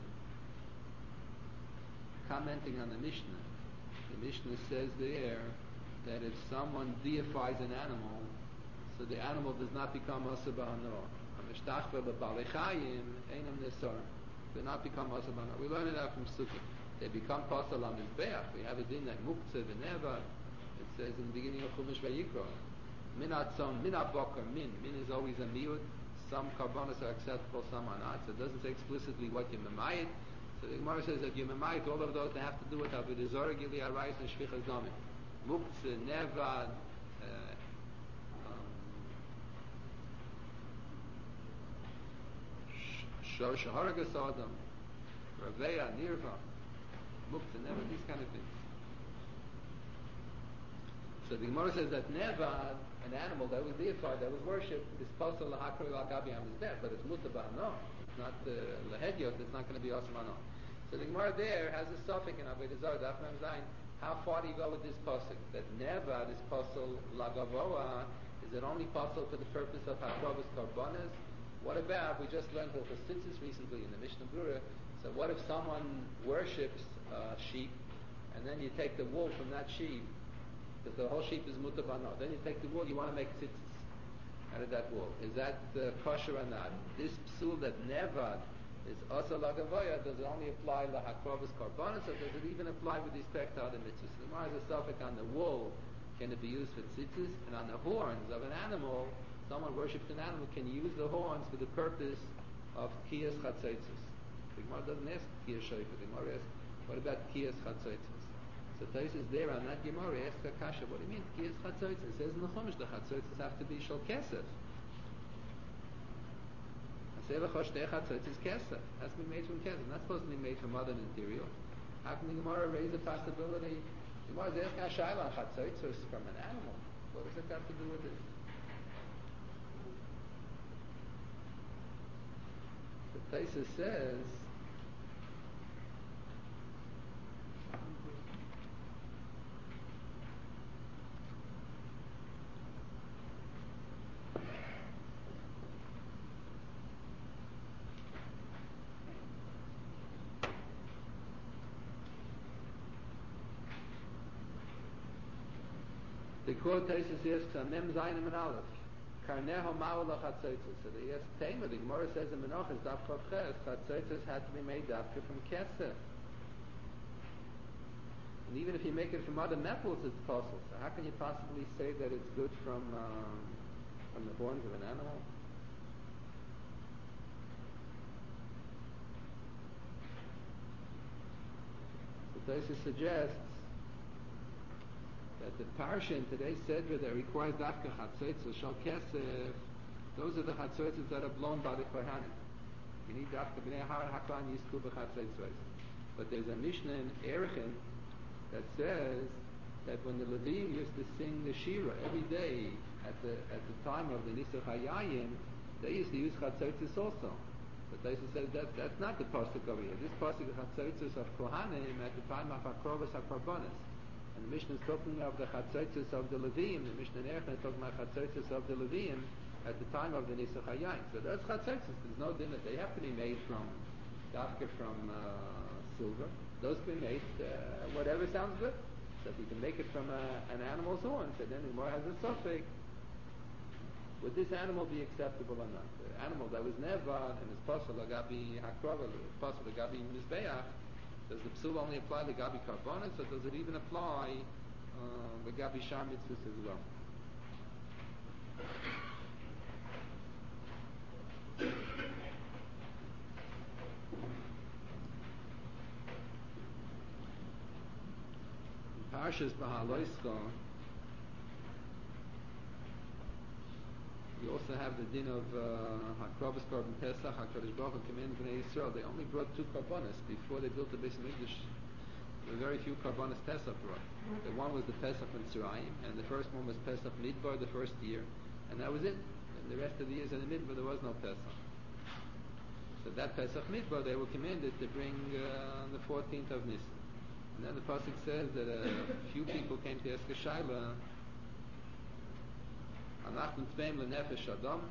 commenting on the Mishnah. The Mishnah says there that if someone deifies an animal, so the animal does not become Asa B'Hanor.Amishtachva B'Balei Chayim Einam Nesar. They not become Asa B'Hanor. We learn it out from Sukkot. They become Pasal HaMizbeach. We have a din like Muktzeh V'Neva. It says in the beginning of Chumash Vayikra, Min Atzon, Min Abokar, Min. Min is always a miut. Some karbonos are acceptable, some are not. So it doesn't say explicitly what you memayit. So the Gemara says that you memayit all of those, they have to do with Avodah Zarah, Gili Arayis, and Shvichas Damim. Muktzeh, Nevad, Shaharagas Adam, Raveya, Nirva, Muktzeh, Nevad, these kind of things. So the Gemara says that Nevad, an animal that was deified, that was worshipped, is posel lahakri lagabi hamizbech, but it's mutabah no. It's not lahediot. It's not going to be osmano. So the Gemara there has a suffix in Avodah Zarah Daf Mem Zayin. How far do you go with this pasuk? That Nevad is posel lagavoa. Is it only posel for the purpose of hakrovas karbonas? What about, we just learned Hilchos Tzitzis recently in the Mishnah Berurah. So what if someone worships sheep, and then you take the wool from that sheep? Because the whole sheep is mutabano. Then you take the wool, you want to make tzitzis out of that wool. Is that kosher or not? This psul that nevad is asa lagavoya, does it only apply lahakrovas karbonis, or does it even apply with respect to other mitzvahs? The Gemara has a suffix on the wool, can it be used for tzitzis? And on the horns of an animal, someone worships an animal, can use the horns for the purpose of kiyas chatzaitzis. The Gemara doesn't ask kiyas shayfa. The Gemara asks, what about kiyas chatzaitzis? So Tais is there on that Gemara, asks Akasha, what do you mean? Kiyas chatzaitzis. It says in the Chumash, the chatzaitzis have to be shal kesef. Aseva choshtei chatzaitzis kesef. It has to be made from kesef. It's not supposed to be made from other material. How can the Gemara raise a possibility? The Gemara is asking Ashayla on chatzaitzis from an animal. What does it got to do with it? The Taisa says, the quote Taisus asks on Mem Zayim and Aleph, Karneho Ma'ula Chatzaitzis. So they ask Tamer, the Gemara says in Menachos, Daf Chav Ches, Chatzaitzis had to be made dafka from kesef. And even if you make it from other metals, it's possible. So how can you possibly say that it's good from the horns of an animal? So Taisus suggests that the parsha in today's Sedra that requires dafka chatzotzus shal kesef, those are the chatzotzus that are blown by the Kohanim. You need dafka b'nei haklan yisku b'chatzotzus. But there's a Mishnah in Erechin that says that when the Levim used to sing the Shira every day at the time of the Nisuch Hayayim, they used to use Chatzotzis also. But they used to say that's not the pasuk over here. This pasuk is Chatzotzis of Kohanim at the time of Hakrovas HaKarbonis. And the Mishnah is talking of the Chatzotzis of the Levim. The Mishnah in Erechin is talking about Chatzotzis of the Levim at the time of the Nisuch Hayayim. So that's Chatzotzis. There's no din that they have to be made from dafka from silver. Those can be made whatever sounds good. So if you can make it from an animal's horn, so then the Gemara has a suffix. Would this animal be acceptable or not? The animal that was never and is possible Gabi Hakrova, possible Gabi Mizbeach, does the psul only apply to Gabi Karbonis, or does it even apply the Gabi Shar Mitzvahs as well? Parshas Bahaloischa, we also have the din of Hakrovas Korban Pesach. HaKadosh Baruch Hu commanded Bnei Yisrael. They only brought 2 Karbonis before they built the Beis Mikdash. There were very few Karbonis Pesach brought. The one was the Pesach Mitzrayim, and the first one was Pesach Midbar, the first year, and that was it. And the rest of the years in the Midbar there was no Pesach. So that Pesach Midbar they were commanded to bring on the 14th of Nisan. And then the pasuk says that a few people came to ask a shaila. Anachnu tmeim lenefesh adam.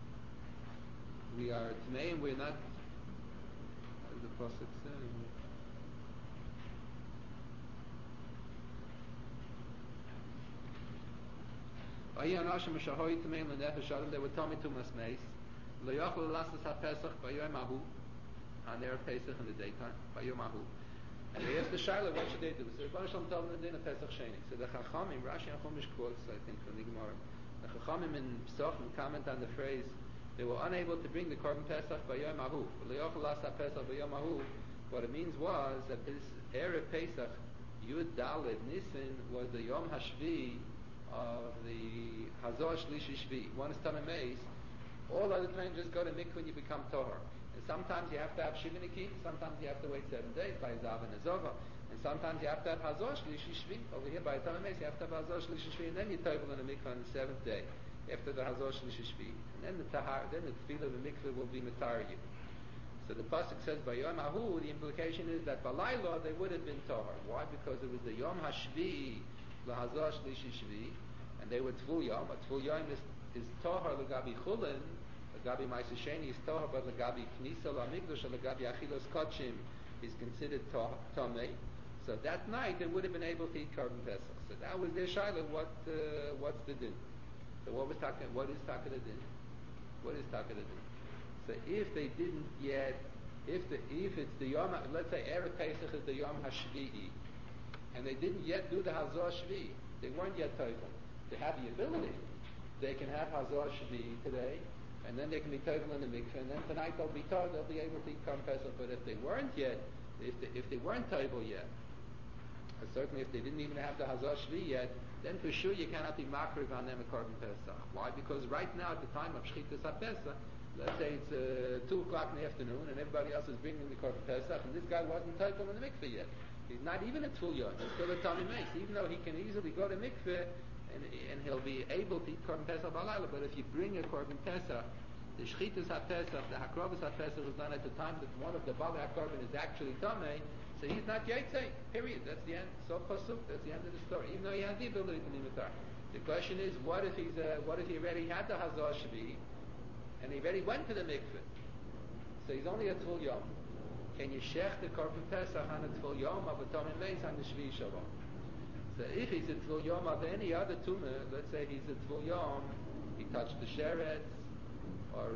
We are tmeim. We're not. What does the pasuk say? Vayi anashim shahoy tmeim lenefesh adam. They were told me to masmeis. Lo yachol lasas haPesach bayom ahu. On their Pesach in the daytime bayom ahu. And they asked the Shaila, what should they do? So Rebbeinu Shalom told them the din of Pesach Sheni. So the Chachamim, Rashi and Chumash quotes, I think, from the Gemara. The Chachamim in Pesachim comment on the phrase, they were unable to bring the Korban Pesach by Yom Ahu. Pesach by Yom Ahu. What it means was that this Erev Pesach, Yud Daled Nisan, was the Yom Hashvi of the Hazor Shlishi Shvi. One is Tamei Meis. All other times just go to mikveh when you become Tohar. And sometimes you have to have Shivinikim, sometimes you have to wait 7 days by Zav and Azova, and sometimes you have to have Hazor Shlishi Shvi. Over here by Tamei Meis, you have to have Hazor Shlishi Shvi, and then you tovel in the mikveh on the 7th day after the Hazor Shlishi Shvi. And then the tefillah of the mikveh will be Matar you. So the pasuk says by Yom Ahu, the implication is that by Laila they would have been Tohar. Why? Because it was the Yom Hashvi, the Hazor Shlishi Shvi, and they were Tvul Yom. A Tvul Yom is Tohar L'Gabi Chulin, L'Gabi Ma'aseh Sheni is Tohar, but L'Gabi Knisa L'Amigdash, L'Gabi Achilos Kodshim is considered Tomei. So that night they would have been able to eat Korban Pesach. So that was their shaila. What's the din? So what is Taka the din? What is Taka the din? So if they didn't yet, if it's the Yom, let's say Erev Pesach is the Yom Hashvi'i, and they didn't yet do the Hazor Shvi, they weren't yet Toivel. They have the ability. They can have Hazor Shvi today, and then they can be Toivel in the mikveh, and then tonight they'll be able to eat Korban Pesach. But if they weren't yet, if they weren't Toivel yet, certainly if they didn't even have the Hazor Shvi yet, then for sure you cannot be makriv on them a Korban Pesach. Why? Because right now at the time of Shchitas HaPesach, let's say it's 2 o'clock in the afternoon and everybody else is bringing the Korban Pesach, and this guy wasn't Toivel in the mikveh yet. He's not even a Tvul Yom. He's still a Tamei Meis, even though he can easily go to mikveh and he'll be able to eat Korban Pesach Balayla. But if you bring a Korban Pesach, the Shchitas HaPesach, the Hakrovas HaPesach is done at the time that one of the Balei HaKorban is actually Tamei, so he's not Yaitse, period. That's the end. So Pasuk, that's the end of the story. Even though he has the ability to be Mitar. The question is, what if he already had the Hazor Shvi, and he already went to the mikveh? So he's only a Tvul Yom. Can you shech the Korban Pesach on a Tvul Yom of a Tamei Meis on the Shvi Shalom? So if he's a Tvul Yom of any other tumah, let's say he's a Tvul Yom, he touched the sheretz, or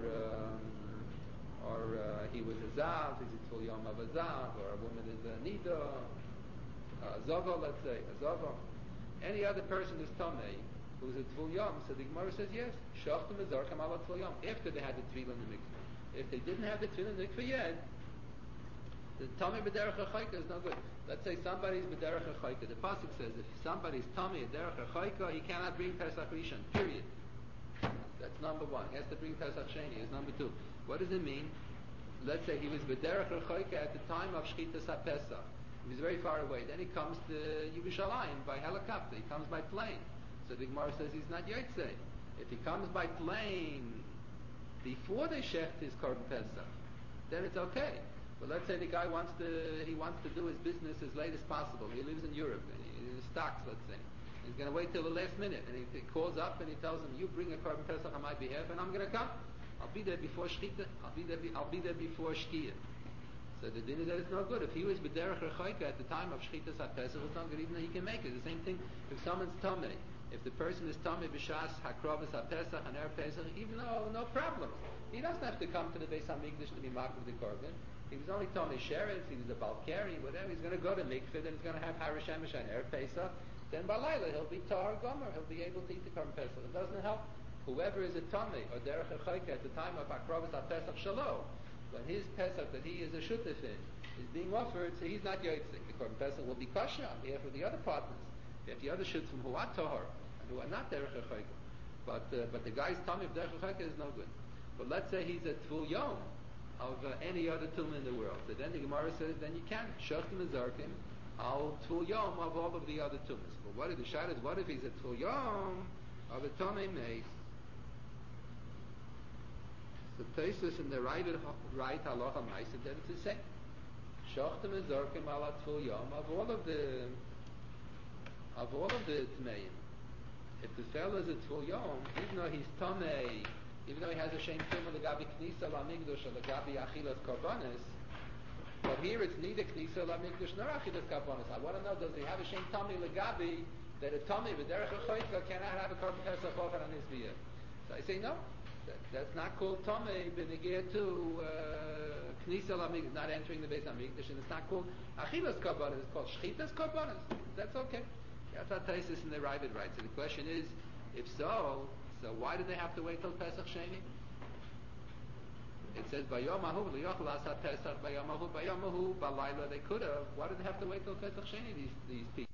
he was a Zav, he's a Tvul Yom of a Zav, or a woman is a Nida, a Zava, let's say, a Zava. Any other person is Tamei, who's a Tvul Yom, so the Gemara says yes, Shachtum Azarkam ala Tvul Yom, after they had the Tefillah in the mikveh. If they didn't have the Tefillah in the mikveh yet, The tummy b'derech hachoika is no good. Let's say somebody's b'derech hachoika. The pasuk says if somebody's tummy b'derech hachoika, he cannot bring Pesach Rishon. Period. That's number one. He has to bring Pesach Sheni. Is number two. What does it mean? Let's say he was b'derech hachoika at the time of Shchitas HaPesach. He was very far away. Then he comes to Yerushalayim by helicopter. He comes by plane. So the Gemara says he's not Yotzei. If he comes by plane before they shecht his Korban Pesach, then it's okay. But let's say the guy wants to do his business as late as possible. He lives in Europe and he's stocks, let's say. And he's going to wait till the last minute, and he calls up and he tells him, "You bring a Korban Pesach on my behalf, and I'm going to come. I'll be there before Shechita. I'll be there before Shkia." So the din is that it's no good. If he was b'derech rechoika at the time of Shchitas HaPesach, it's not good even though he can make it. The same thing if someone's tamei. If the person is tamei b'shas hakrovas HaPesach and Erev Pesach, even though no problems, he doesn't have to come to the Beis Hamikdash to be marked with the korban. He was only tamei sheretz, he was a balkari, whatever. He's going to go to mikveh, then he's going to have harashemesh and Erev Pesach. Then balayla he'll be tahar gomer. He'll be able to eat the korban Pesach. It doesn't help. Whoever is a tamei or derech rechoika at the time of hakrovas HaPesach shalom, when his Pesach that he is a shutef in is being offered, so he's not yotzei. The Korban Pesach will be kosher on behalf of the other partners. If the other shutim who are tahor and who are not derech hachoika, but the guy's tummy of derech hachoika is no good. But let's say he's a tvul yom of any other tumah in the world. So then the Gemara says, then you can shachtim azarkim al tvul yom of all of the other tumahs. But what if the shad is? What if he's a tvul yom of a tumah meis? So Tosfos in the right halacha ma'aser that it's the same. Shachtim and zorkim ala tvul yom of all of the tmeim. If the fellow is a tvul yom, even though he's tamei, even though he has a shem tumah legabi knisa lamigdosh or legabi achilas karbonis, but here it's neither knisa lamigdosh nor achilas karbonis. I want to know, does he have a shem tumah legabi that a tamei v'derech hachoika cannot have a korban pesach offered on his biyah? So I say no. That's not called Tomei b'negir to Knisa Lamigdash, not entering the Beis Hamikdash, and it's not called Achilas Karbanos, it's called Shchitas Karbanos. That's okay. That's how Tosfos in the Ravid writes. So the question is, if so why did they have to wait till Pesach Sheni? It says, Bayomahu liyochel asat Pesach, Bayomahu balayla, they could have. Why did they have to wait till Pesach Sheni, these people?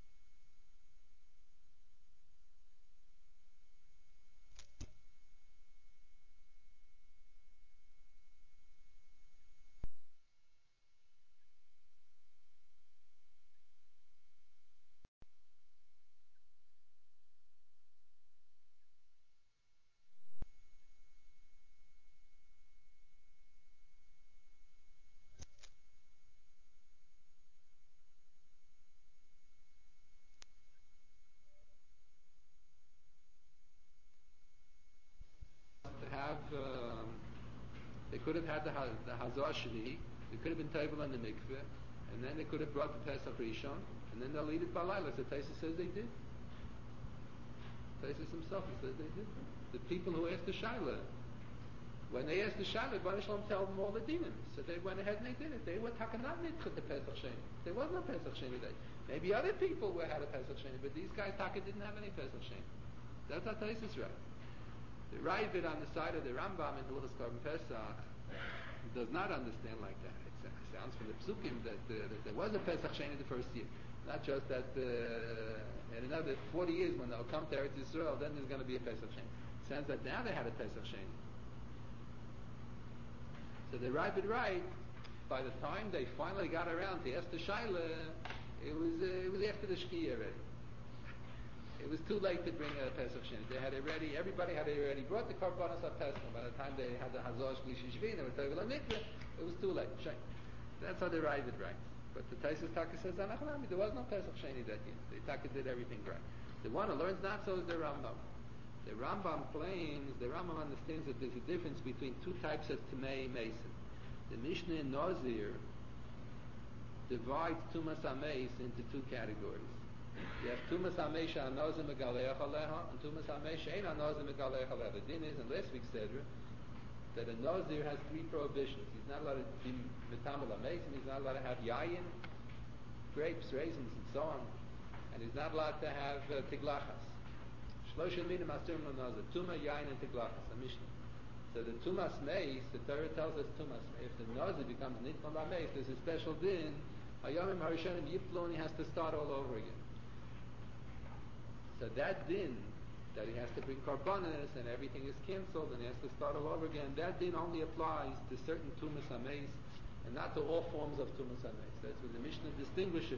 They could have had the Hazar Sheni, they could have been table on the mikveh, and then they could have brought the Pesach Rishon, and then they'll eat it balayla. So Tosfos says they did. Tosfos himself says they did. The people who asked the Shaila, when they asked the Shaila, Baruch Shalom tell them all the demons. So they went ahead and they did it. They were takanat nitchut the Pesach Sheni. There was no Pesach Sheni day. Maybe other people had a Pesach Sheni, but these guys taka didn't have any Pesach Sheni. That's how Tosfos writes. The Ravid on the side of the Rambam in Hilchos Korban Pesach does not understand like that. It sounds from the Psukim that there was a Pesach Sheni the first year. Not just that in another 40 years when they'll come to Eretz Yisrael, then there's going to be a Pesach Sheni. It sounds that now they had a Pesach Sheni. So the Ravid writes, by the time they finally got around to Esther Shaila, it was after the Shkia already. It was too late to bring a Pesach Sheni. Everybody had already brought the Karbanos of Pesach. By the time they had the Hazar Shlishi Shvi, they were Tevil HaMikveh, it was too late. That's how the Ravid writes. But the Tosfos Taka says, there was no Pesach Sheni that year. The Taka did everything right. The one who learns not so is the Rambam. The Rambam understands that there's a difference between two types of Tamei Mason. The Mishnah in Nazir divides Tumas HaMeis into two categories. You have Tumas HaMeis she'anozim megaleach aleha and Tumas HaMeis she'ein anozim megaleach aleha. The din is in last week's Seder that a Nazir has three prohibitions. He's not allowed to be metamel HaMeis, and he's not allowed to have yayin, grapes, raisins, and so on, and he's not allowed to have tiglachas. Shloshim minim asurim l'Nazir, Tuma, yayin, and tiglachas. A Mishnah. So the Tumas Meis, the Torah tells us Tumas Meis. If the Nazir becomes Nitmal Meis, there's a special din. Hayomim Harishonim Yiplu, and he has to start all over again. So that din, that he has to bring Karbanis and everything is cancelled and he has to start all over again, that din only applies to certain Tumas HaMeis and not to all forms of Tumas HaMeis. That's what the Mishnah distinguishes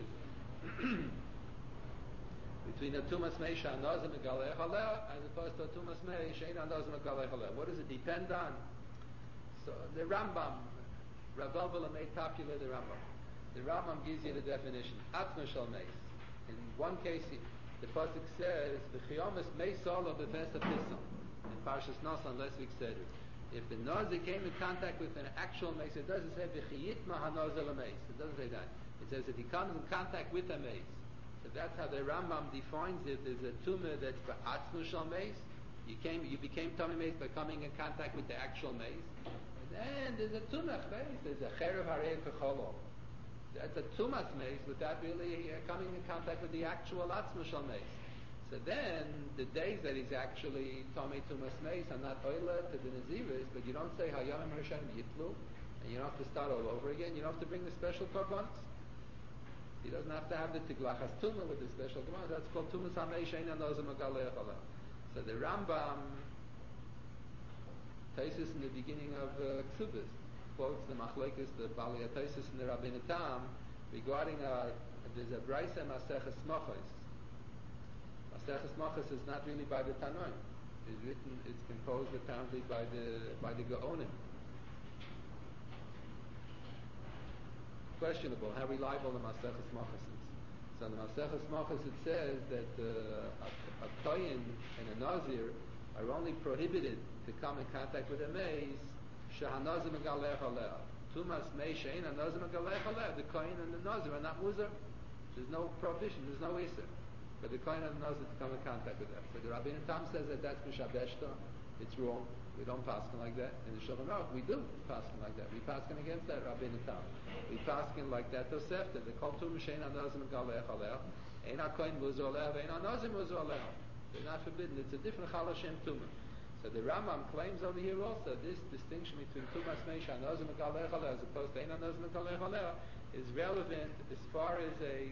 between a Tumas Meis She'anazim Megaleh Haleh as opposed to a Tumas Meis She'ein Anazim Megaleh Haleh. What does it depend on? So the Rambam, Rav Elvela made popular the Rambam. The Rambam gives you the definition. Atzma Shel Meis. In one case, the pasuk says, "V'chiyomis meisol b'fes hapisol." In Parshas Nasan last week said it. If the Nazir came in contact with an actual meis, it doesn't say v'chiyitma hanazir l'meis. It doesn't say that. It says if he comes in contact with a meis. So that's how the Rambam defines it. There's a tumah that's ba'atzma shel meis. You became tumah meis by coming in contact with the actual meis. And then there's a tumah meis. There's a cherev harei kecholo. That's a tumas meis without really coming in contact with the actual atzma shel meis. So then, the days that he's actually tomei tumas meis are not oila to the naziris, but you don't say hayamim harishanim yitlu, and you don't have to start all over again. You don't have to bring the special korbanos. He doesn't have to have the tiglachas tumah with the special korbanos. That's called tumas hamei shein anozim agalei chala. So the Rambam, Taisus in the beginning of Ksubis, quotes the machlekes, the Balei HaTaisus and the Rabbeinu Tam regarding there's a Braisa Maseches Machos. Maseches Machos is not really by the Tanoim. It's composed apparently by the Gaonim. Questionable how reliable the Maseches Machos is. So in the Maseches Machos it says that a Kohen and a Nazir are only prohibited to come in contact with a maze Shehanazim Megalech Aleh. Tumas Mei Shein Hanazim Megalech Aleh. The Kohen and the Nazir are not Muzar. There's no prohibition, there's no Isser. But the Kohen and the Nazir to come in contact with that. So the Rabbeinu Tam says that that's Mishabeshta. It's wrong. We don't paskin like that. In the Shulchan Aruch, we do paskin like that. We paskin against that Rabbeinu Tam. We paskin like that Tosefta. The Kol Tumas Shein Hanazim Megalech Aleh. Ein HaKohen Muzar Aleh, Ein HaNazir Muzar Aleh. They're not forbidden. It's a different Chal Hashem Tumah. So the Rambam claims over here also this distinction between Tumas Meish Hanazim Megalech Aleh as opposed to Ein Hanazim Megalech Aleh is relevant as far as a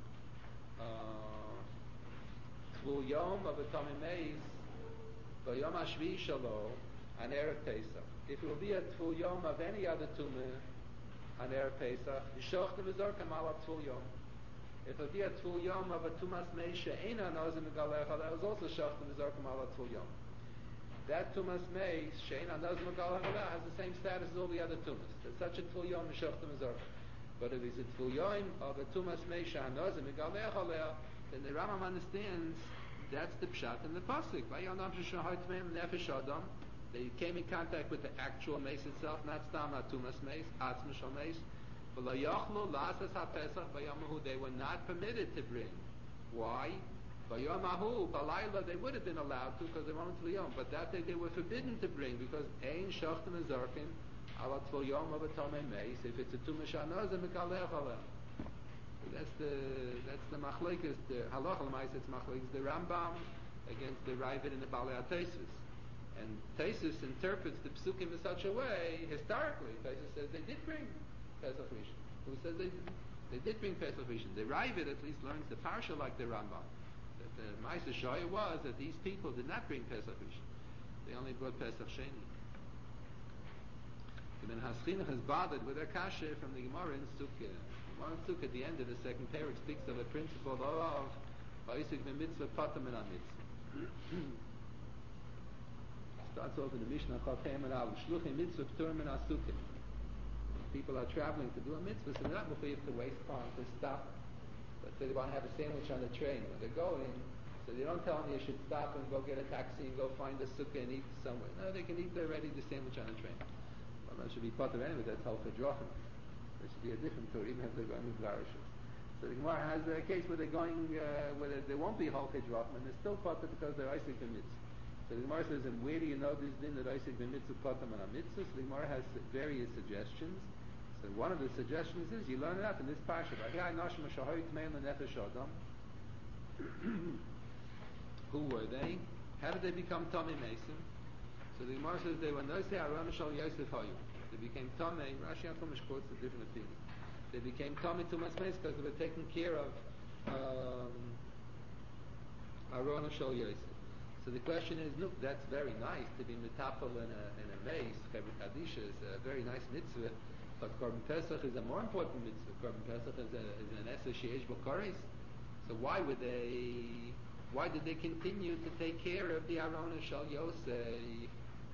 Tvul Yom of a Tomei Meis V'Yom HaShvi Shalo on Erev Pesach. If it will be a Tvul Yom of any other Tumah on Erev Pesach, Yishoch Nevizorkam Ala Tvul Yom. If it will be a Tvul Yom of a Tumas Meish Ein Hanazim Megalech Aleh, is also Shoch Nevizorkam Ala Tvul Yom. That Tumas Meis, Shein Hanazim Megalech Aleh, has the same status as all the other Tumas. There's such a Tvul Yom, Meshach Temazorka. But if it's a Tvul Yom of a Tumas Meis, Hanazim Megalech Aleh, then the Rambam understands that's the Pshat in the Pasuk. Vayonam Sheshahoy Tmeim Nefesh Adam. They came in contact with the actual Meis itself, not Stam HaTumas Meis, Atzma Shal Meis. They were not permitted to bring. Why? Vayamahu, Balayla, they would have been allowed to because they wanted to Yom, but that day they were forbidden to bring because Ein Shachtim Ezarkim, Ala Tvul Yom of a Tomei Meis, if it's a Tumas Hanazim Megalech Aleh. That's the Machlekes, the Halach Al-Mais, it's Machlekes, the Rambam against the Ravid and the Balei HaTaisus. And Taisus interprets the Psukim in such a way, historically, Taisus says they did bring Pesach Rishon. Who says they didn't? They did bring Pesach Rishon. The Ravid at least learns the Parsha like the Rambam. That the Ma'aser Shoya was that these people did not bring Pesach Rishon. They only brought Pesach Sheni. The Ben Haschinach is bothered with a kasha from the Gemara in Sukkah. The Gemara in Sukkah at the end of the second parak speaks of a principle of Ha'isik B'mitzvah Patam Min HaMitzvah. Starts off in the Mishnah Chafei Min Al Shluchei Mitzvah P'tur Min HaSukkah. People are traveling to do a mitzvah, so they're not mechayiv to waste time to stop. Let's say they want to have a sandwich on the train when they're going, so they don't tell them you should stop and go get a taxi and go find a sukkah and eat somewhere. No, they can eat already the sandwich on the train. Well, that should be part of anyway. That's halcha drachim. There should be a different Torah, even if they're going with varishas. So the Gemara has a case where they're going, where there won't be halcha drachim, and they're still part of because they're Isaac and mitzvah. So the Gemara says, and where do you know this din that Isaac ben mitzvah patam and a mitzvah? So the Gemara has various suggestions. So one of the suggestions is you learn it out in this parsha. Who were they? How did they become Tomei Mesim? So the Gemara says they were Nosei Aron Shal Yosef Hayu. They became Tomei. Rashi Achumash quotes a different opinion. They became Tomei to Masmeis because they were taking care of Aron Shal Yosef. So the question is, look, that's very nice to be mitapel in a mace. Kadisha is a very nice mitzvah, but Korban Pesach is a more important mitzvah. Korban Pesach is an Esa Sheyesh B'Koros. So why did they continue to take care of the Aron Shal Yosef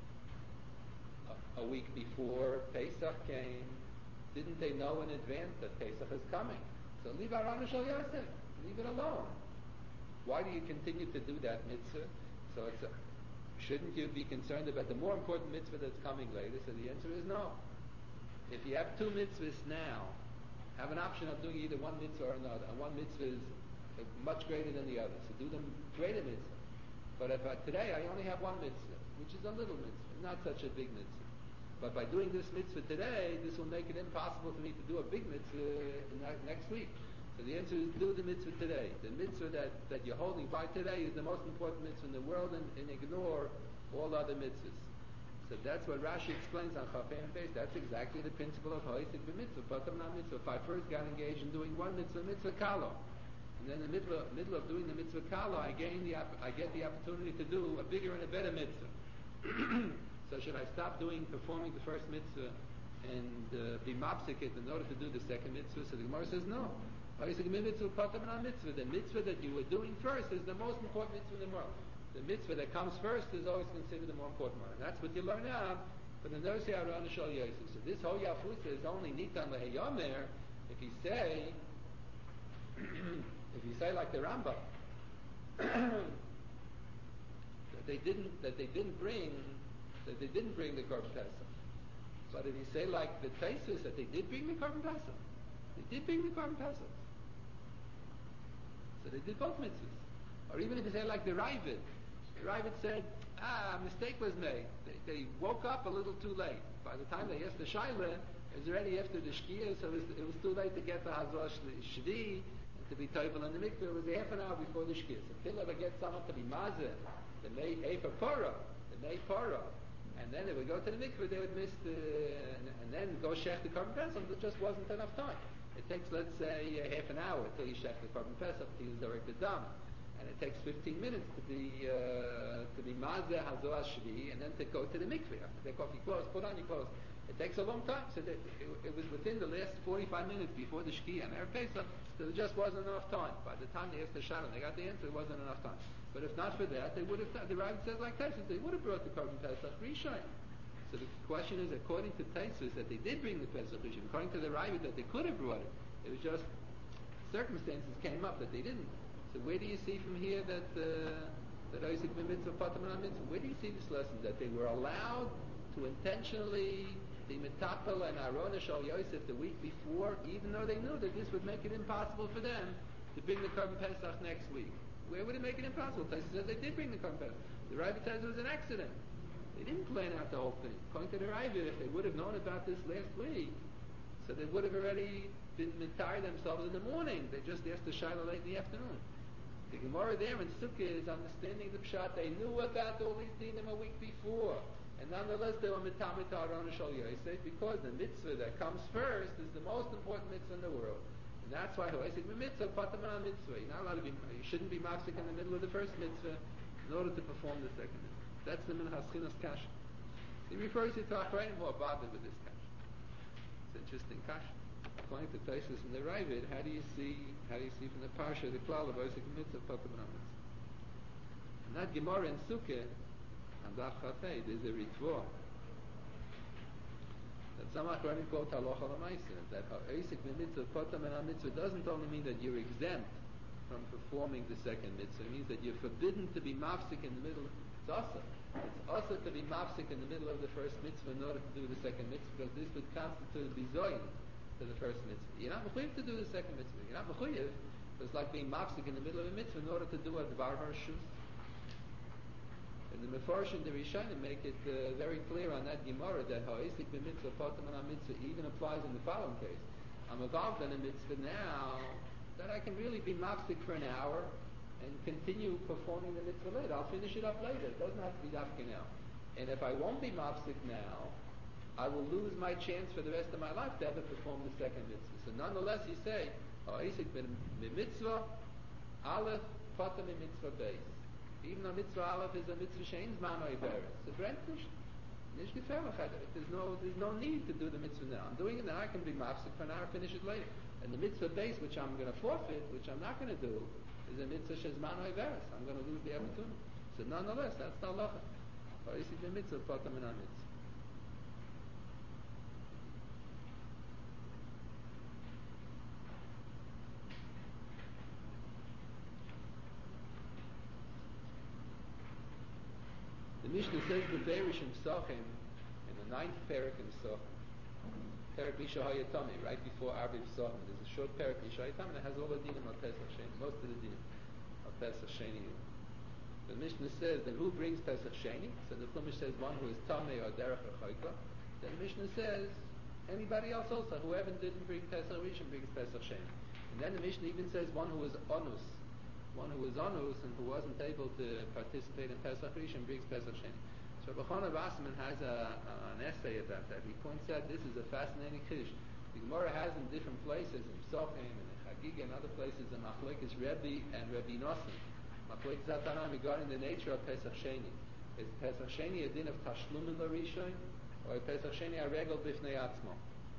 a week before Pesach came? Didn't they know in advance that Pesach is coming? So leave Aron Shal Yosef. Leave it alone. Why do you continue to do that mitzvah? So shouldn't you be concerned about the more important mitzvah that's coming later? So the answer is no. If you have two mitzvahs now, have an option of doing either one mitzvah or another, and one mitzvah is much greater than the other, so do the greater mitzvah. But if today I only have one mitzvah, which is a little mitzvah, not such a big mitzvah. But by doing this mitzvah today, this will make it impossible for me to do a big mitzvah next week. So the answer is do the mitzvah today. The mitzvah that you're holding by today is the most important mitzvah in the world, and ignore all other mitzvahs. So that's what Rashi explains on Chafei and Beis. That's exactly the principle of Ha'isik b'mitzvah, Patam na mitzvah. If I first got engaged in doing one mitzvah kalo, and then in the middle of doing the mitzvah kalo, I get the opportunity to do a bigger and a better mitzvah. So should I stop performing the first mitzvah and be mapsikit in order to do the second mitzvah? So the Gemara says no. The mitzvah that you were doing first is the most important mitzvah in the world. The mitzvah that comes first is always considered the more important one. And that's what you learn out from the Nosei Aron Shal Yosef. So this whole Yafusa is only Nitan Leheyomer if you say like the Rambam that they didn't bring the Korban Pesach. But if you say like the Taisus that they did bring the Korban Pesach, they did bring the Korban Pesach. So they did both mitzvahs. Or even if you say like the Ravid said, a mistake was made. They woke up a little too late. By the time they asked the Shaila, it was already after the Shkia, so it was too late to get the Hazor Shvi and to be Teufel in the mikveh. It was half an hour before the Shkia. So till ever get someone to be Mazeh, they made Efer Pora, and then they would go to the mikveh, they would miss and then go shech the Korban Pesach. There just wasn't enough time. It takes, let's say, half an hour till you shech the Korban Pesach, till you zarek the dam. And it takes 15 minutes to be mazeh hazor shvi, and then to go to the mikveh. After take off your clothes, put on your clothes. It takes a long time. So it was within the last 45 minutes before the shkia and Erev Pesach, so there just wasn't enough time. By the time they asked the Shaila and they got the answer, there wasn't enough time. But if not for that, they would have. The Rav says like Taisus, they would have brought the Korban Pesach Rishon. So the question is, according to Taisus, that they did bring the Pesach Rishon. According to the Rav, that they could have brought it. It was just circumstances came up that they didn't. So where do you see from here that Isaac ben Mitzvah Patam na Mitzvah? Where do you see this lesson that they were allowed to intentionally be Metapel and Aron Shal Yosef the week before, even though they knew that this would make it impossible for them to bring the Korban Pesach next week? Where would it make it impossible? Taisa says they did bring the Korban Pesach. The Rav says it was an accident. They didn't plan out the whole thing. According to the Rav, if they would have known about this last week, so they would have already been mitar themselves in the morning. They just asked the Shaila late in the afternoon. The Gemara there in Sukkah is understanding the pshat. They knew about all these dinim a week before, and nonetheless they were mitamit Aron Shal Yosef because the mitzvah that comes first is the most important mitzvah in the world, and that's why Ha'isik b'mitzvah Patam na mitzvah. You're not allowed to be. You shouldn't be mafsik in the middle of the first mitzvah in order to perform the second mitzvah. That's the minhas chinas kasha. He refers you to Achrayim who are bothered with this kasha. It's an interesting kasha. According to Taisus and the Ravid, how do you see from the Parsha the klal of Isaac Mitzvah Patam na Mitzvah? And that Gemara in Sukkah and Daf Chafei, there's a ritvo that some Achronim quote halacha l'maisa that Isaac Mitzvah Patam na Mitzvah doesn't only mean that you're exempt from performing the second mitzvah. It means that you're forbidden to be mafsik in the middle. It's asa to be mafsik in the middle of the first mitzvah in order to do the second mitzvah, because this would constitute bizoyin to the first mitzvah. You're not mechuyev to do the second mitzvah. You're not mechuyev. It's like being mafsik in the middle of a mitzvah in order to do a dvar harshus. And the Mefarshim, the Rishonim, make it very clear on that Gemara that ha'isik b'mitzvah patam na mitzvah even applies in the following case. I'm involved in a mitzvah now that I can really be mafsik for an hour and continue performing the mitzvah later. I'll finish it up later. It doesn't have to be dafka now. And if I won't be mafsik now, I will lose my chance for the rest of my life to ever perform the second mitzvah. So nonetheless, you say, Isik mitzvah, Aleph, Potem mitzvah base. Even though mitzvah Aleph is a mitzvah shein zmanoi beres. So Brent nicht gefährlich. There's no need to do the mitzvah now. I'm doing it now, I can be mafsik for an hour, finish it later. And the mitzvah base, which I'm going to forfeit, which I'm not going to do, is a mitzvah shein zmanoi beres. I'm going to lose the opportunity. So nonetheless, that's the halacha. Isik mitzvah, Potem mitzvah. The Mishnah says the Beirish in Psachim, in the 9th parak in Psachim, Parak Mishahayatami, right before Arbi Psachim, there's a short parak Mishahayatami that has all the dinim of Pesach Sheni, most of the dinim of Pesach Sheni. The Mishnah says that who brings Pesach Sheni? So the Chumash says one who is Tamei or Derech or Chayka. Then the Mishnah says anybody else also, whoever didn't bring Pesach Rishon brings Pesach Sheni. And then the Mishnah even says one who is Onus, one who was onus and who wasn't able to participate in Pesach Rishon brings Pesach Sheni. So Bechona Wasserman has an essay about that. He points out this is a fascinating chiddush. The Gemara has in different places, in Psachim and in Chagiga and other places, a machlokes Rebbe and Rebbe Nosson. Machlokes Zatanam regarding the nature of Pesach Sheni. Is Pesach Sheni a din of Tashlumin L'Rishon, or Pesach Sheni a regel b'fnei atzmo?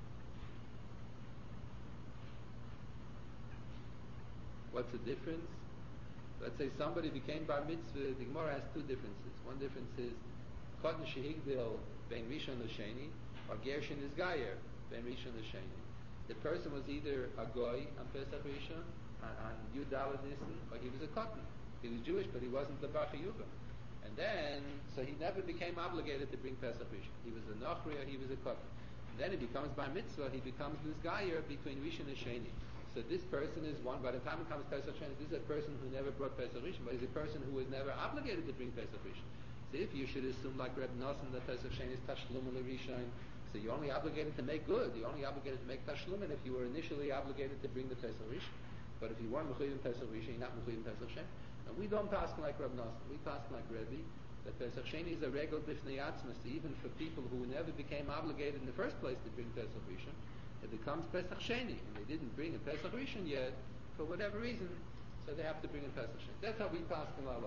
What's the difference? Let's say somebody became bar mitzvah. The Gemara has two differences. One difference is Kotten shehigdil ben Rishon l'Sheni, or Gershin is Gayer ben Rishon l'Sheni. The person was either a goy on Pesach Rishon, on Yud Daled Nisan, or he was a Kotten. He was Jewish, but he wasn't the Bar Chiyuva. And then, so he never became obligated to bring Pesach Rishon. He was a Nochri or he was a Kotten. And then he becomes bar mitzvah. He becomes this Gayer between Rishon and Sheni. So this person is one, by the time it comes Pesach Sheni, this is a person who never brought Pesach Rishon, but he's a person who was never obligated to bring Pesach Rishon. So if you should assume like Reb Nosson that Pesach Sheni is Tashlum Rishon, so you're only obligated to make good, you're only obligated to make Tashlum if you were initially obligated to bring the Pesach Rishon. But if you weren't Mechuyim Pesach Rishon, you're not Mechuyim Pesach Sheni. And we don't pass like Reb Nosson, we pass like Rebbe, that Pesach Sheni is a regel b'fnei atzmos, even for people who never became obligated in the first place to bring Pesach Rishon. It becomes Pesach Sheni, and they didn't bring a Pesach Rishon yet, for whatever reason, so they have to bring a Pesach Sheni. That's how we pass in Lalo.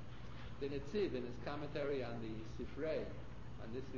The Netziv, in his commentary on the Sifrei, on this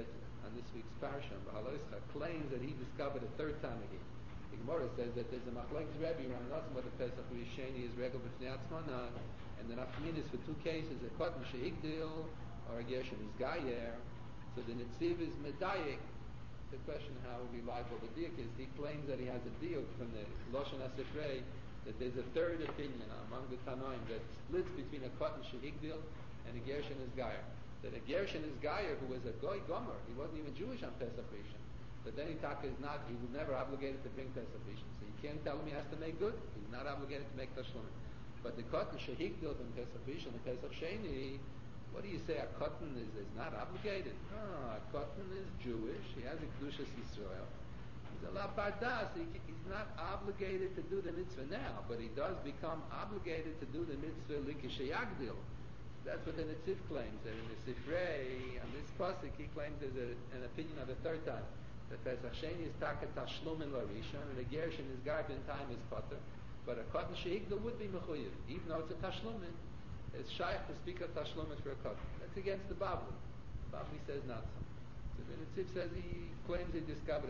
week's Parsha, Bahaloischa, claims that he discovered a third time again. The Gemara says that there's a machlokes Rebbe around us whether Pesach Rishoni is regel b'fnei atzmo or not, and the nafkamin is for two cases: a Kotten shehigdil or a Gershon is Gayer. So the Netziv is medayik. The question how reliable the diuk is. He claims that he has a diuk from the Lashon HaSifrei that there's a third opinion among the Tanoim that splits between a Kotten shehigdil and a Gershon is Gayer. That a Gershon is Gayer who was a goy gomer, he wasn't even Jewish on Pesach Rishon. But then he was never obligated to bring Pesach Rishon. So you can't tell him he has to make good. He's not obligated to make Tashlumin. But the Kotten shehigdil from Pesach Rishon and Pesach Sheni, what do you say? A Kotten is not obligated? No, a Kotten is Jewish. He has a Kedushas Yisrael. He's a La Bardas. He's not obligated to do the mitzvah now, but he does become obligated to do the mitzvah Likishayagdil. That's what the Netziv claims. That in the Sifrei, on this pasuk, he claims there's an opinion of the third time. The Pesach Sheni is Takat Tashlumin Larishon, and the Gershon is Garbin in time is Kotter. But a Kotten Shehigdil would be Mechuyev, even though it's a Tashlumin. It's shaykh to speak of Tashlumin for a Kotten. That's against the Bavli. Bavli says not so. So the Netziv says he claims he discovered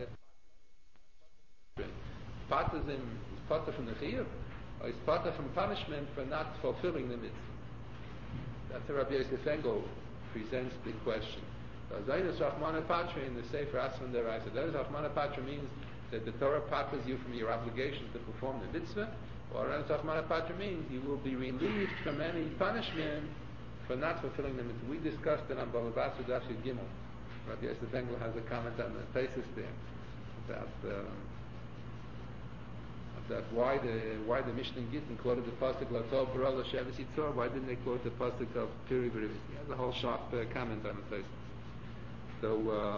it. Potter is Potter from the Chiyuv, or is Potter from punishment for not fulfilling the mitzvah? That's how Rabbi Yosef Engel presents the question. Zaynus Rachmana Patra in the Sefer Asman Deraisa. Zaynus Rachmana Patra means that the Torah patras you from your obligation to perform the mitzvah, or Zaynus Rachmana Patra means you will be relieved from any punishment for not fulfilling the mitzvah. We discussed it on Balabasu Dashi Gimel. Rabbi Yosef Engel has a comment on the thesis there about why the Mishnah in Gittin quoted the pasuk Latov Baral Sheves Yitzor. Why didn't they quote the pasuk of Piri B'Rivis? He has a whole sharp comment on the thesis. So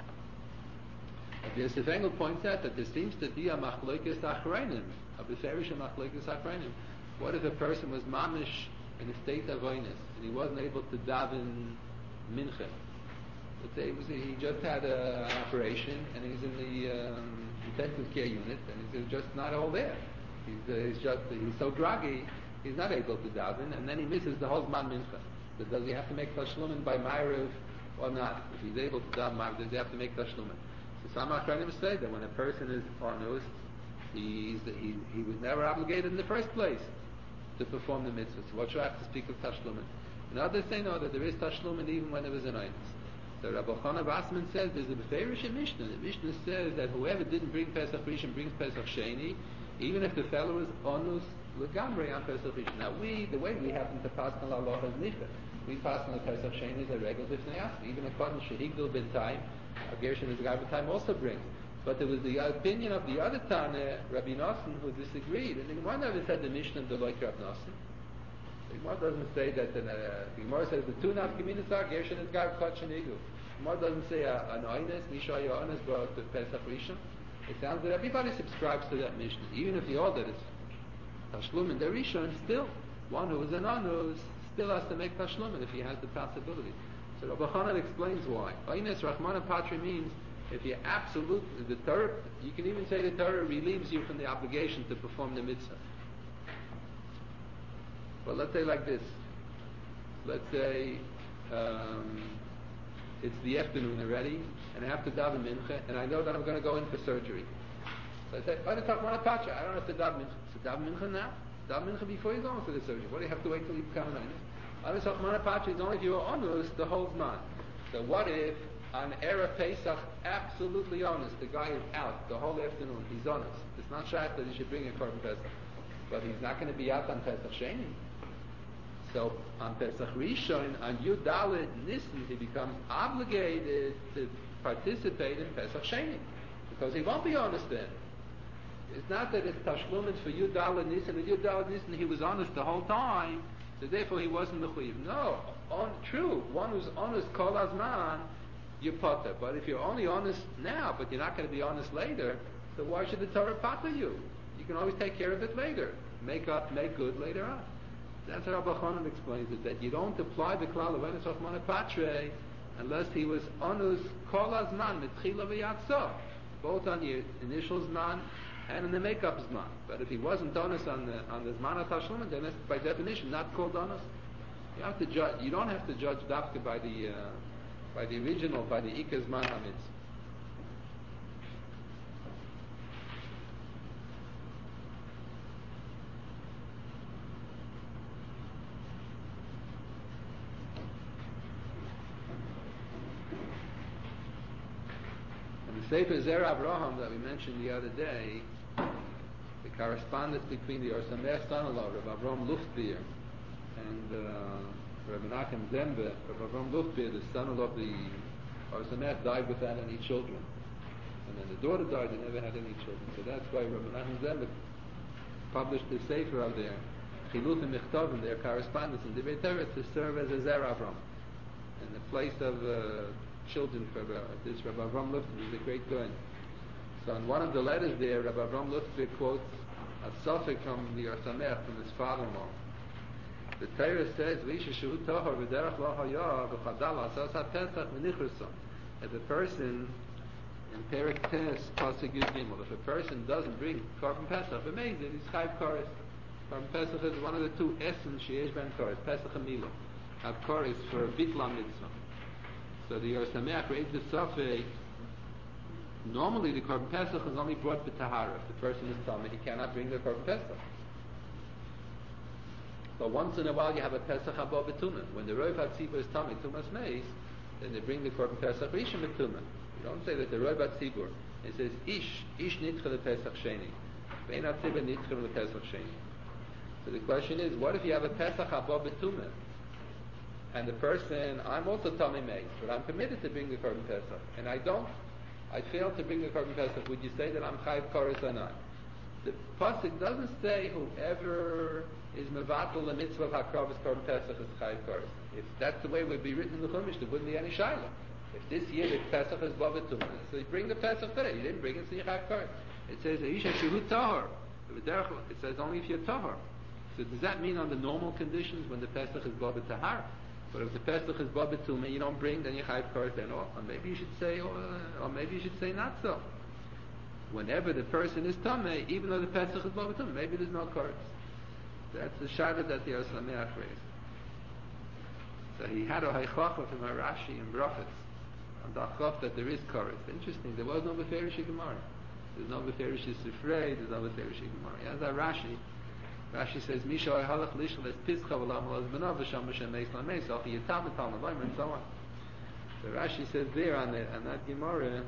Yosef Engel points out that there seems to be a machlokes achreinim, a beferish machlokes achreinim. What if a person was mamish in a state of oinus and he wasn't able to daven mincha. Let's say he just had an operation and he's in the intensive care unit and he's just not all there. He's so groggy, he's not able to daven, and then he misses the whole Zman mincha. So does he have to make tashlumin by Ma'ariv or not? If he's able to daven Ma'ariv, does he have to make tashlumin? So some Achronim say that when a person is onus, he was never obligated in the first place to perform the mitzvah. So what should I have to speak of tashlumin? And others say no, that there is tashlumin even when there was an onus. So Rabbi Chana Basman says there's a Beferish Mishnah. The Mishnah says that whoever didn't bring Pesach Rishon brings Pesach Sheni, even if the fellow is onus legamrei on Pesach Rishon. Now the way we happen to pass on Allah is nicha. We pass on the Pesach Sheni as a regular Bifnei Asmi. Even according to Shehigdal B'Tayim, a Gershon is Gav B'Tayim also brings. But there was the opinion of the other Tana, Rabbi Nosson, who disagreed. And the Gemara never said the Mishnah the like Rabbi Nosson. The Gemara doesn't say that. The Gemara says the two nafkaminas are Gershon is Gav Kach and Igu. The Gemara doesn't say an oines, Misha Yohanes brought to Pesach Rishon. It sounds that everybody subscribes to that Mishnah, even if the order is Tashlum and the Rishon. Still, one who is an onus still has to make Tashlum if he has the possibility. So Rabbi Chanan explains why. Oines Rachmana Patri means if you absolutely, the Torah, you can even say the Torah relieves you from the obligation to perform the mitzvah. Well, let's say like this. Let's say it's the afternoon already, and I have to daven mincha, and I know that I'm going to go in for surgery. So I say, I don't have to daven mincha. So daven mincha now. Daven mincha before you go in for the surgery. What do you have to wait till you become an honest? It's only if you are honest the whole month. So what if on Erev Pesach, absolutely honest, the guy is out the whole afternoon, he's honest. It's not shat that he should bring a korban Pesach, but he's not going to be out on Pesach Sheni. So on Pesach Rishon, on Yud Dalet Nisan, he becomes obligated to participate in Pesach Sheni, because he won't be honest then. It's not that it's Tashlumin for Yud Dalet Nisan, and Yud Dalet Nisan he was honest the whole time, so therefore he wasn't mechuyev. No, true, one who's honest kol hazman, you're potter. But if you're only honest now, but you're not going to be honest later, so why should the Torah potter you? You can always take care of it later. Make good later on. That's how Rabbi Chanan explains it, that you don't apply the klal of Enes Rachmana Patre unless he was honest kol hazman, mitchila v'yatzah, both on your initial zman and in the makeup zman. But if he wasn't honest on the zman of Tashlumin, then that's by definition not called honest. You have to judge. You don't have to judge dafka by the original, by the Ikaz Man HaMitz. And the Sefer Zer Avraham that we mentioned the other day, the correspondence between the Or Sameach son-in-law, Rabbi Avraham Luftbier, and Rabbi Nachum Zembe, Rabbi Avraham Luftbier, the son-in-law of the Or Sameach, died without any children. And then the daughter died, they never had any children. So that's why Rabbi Nachum Zembe published the Sefer of their Chilut and Michtov, their correspondence in the Beit Torah, to serve as a Zer Avram, in the place of children for this Rabbi Avraham Luftbier, is a great guy. So in one of the letters there, Rabbi Avraham Luftbier quotes a suffix from the Or Sameach, from his father-in-law. The Torah says, if a person, in Perek Tes, Pasuk Yud Gimel, if a person doesn't bring Korban Pesach, amazing, he's Chayv Koris. Korban Pesach is one of the two essence Sheish Ben Koris, Pesach and Mila. Have Koris for Bitla Mitzvah. So the Or Sameach raised the suffix. Normally the Korban Pesach is only brought for Tahara. If the person is Tameh, he cannot bring the Korban Pesach. But once in a while you have a Pesach Haba B'Tumah. When the Rov HaTzibur is Tameh, Tumas Meis, then they bring the Korban Pesach Rishon B'Tumah. You don't say that the Rov HaTzibur. It says, Ish Nitcha LePesach Sheni. Ve'en HaTzibur Nitcha LePesach Sheni. So the question is, what if you have a Pesach Haba B'Tumah? And the person, I'm also Tameh Meis, but I'm permitted to bring the Korban Pesach. And I fail to bring the Korban Pesach. Would you say that I'm Chayv Koris or not? The pasuk doesn't say whoever is mevatel the mitzvah of hakravis korban pesach is chayv koris. If that's the way it would be written in the Chumash, there wouldn't be any shaila. If this year the pesach is bavatuma, so you bring the pesach today. You didn't bring it, so you chayv koris. It says isha shehu tahor. It says only if you're tahor. So does that mean on the normal conditions when the pesach is bavatahar? But if the Pesach is Ba B'Tumah, you don't bring, then you Chayiv Kares then. Or maybe you should say, or maybe you should say not so. Whenever the person is Tameh, even though the Pesach is Ba B'Tumah, maybe there's no Kares. That's the Shaila that the Sameach raised. So he had a Haichachah from a Rashi in Brachas on the Achaf that there is Kares. Interesting, there was no Beferish Gemara. There's no Beferish Sifrei, there's no Beferish Gemara. As a Rashi says, Misha halach lishal es pischa v'lam las benav v'sham v'shem meis lameis al yitam v'tal navayim and so on. So Rashi says there on that Gemara,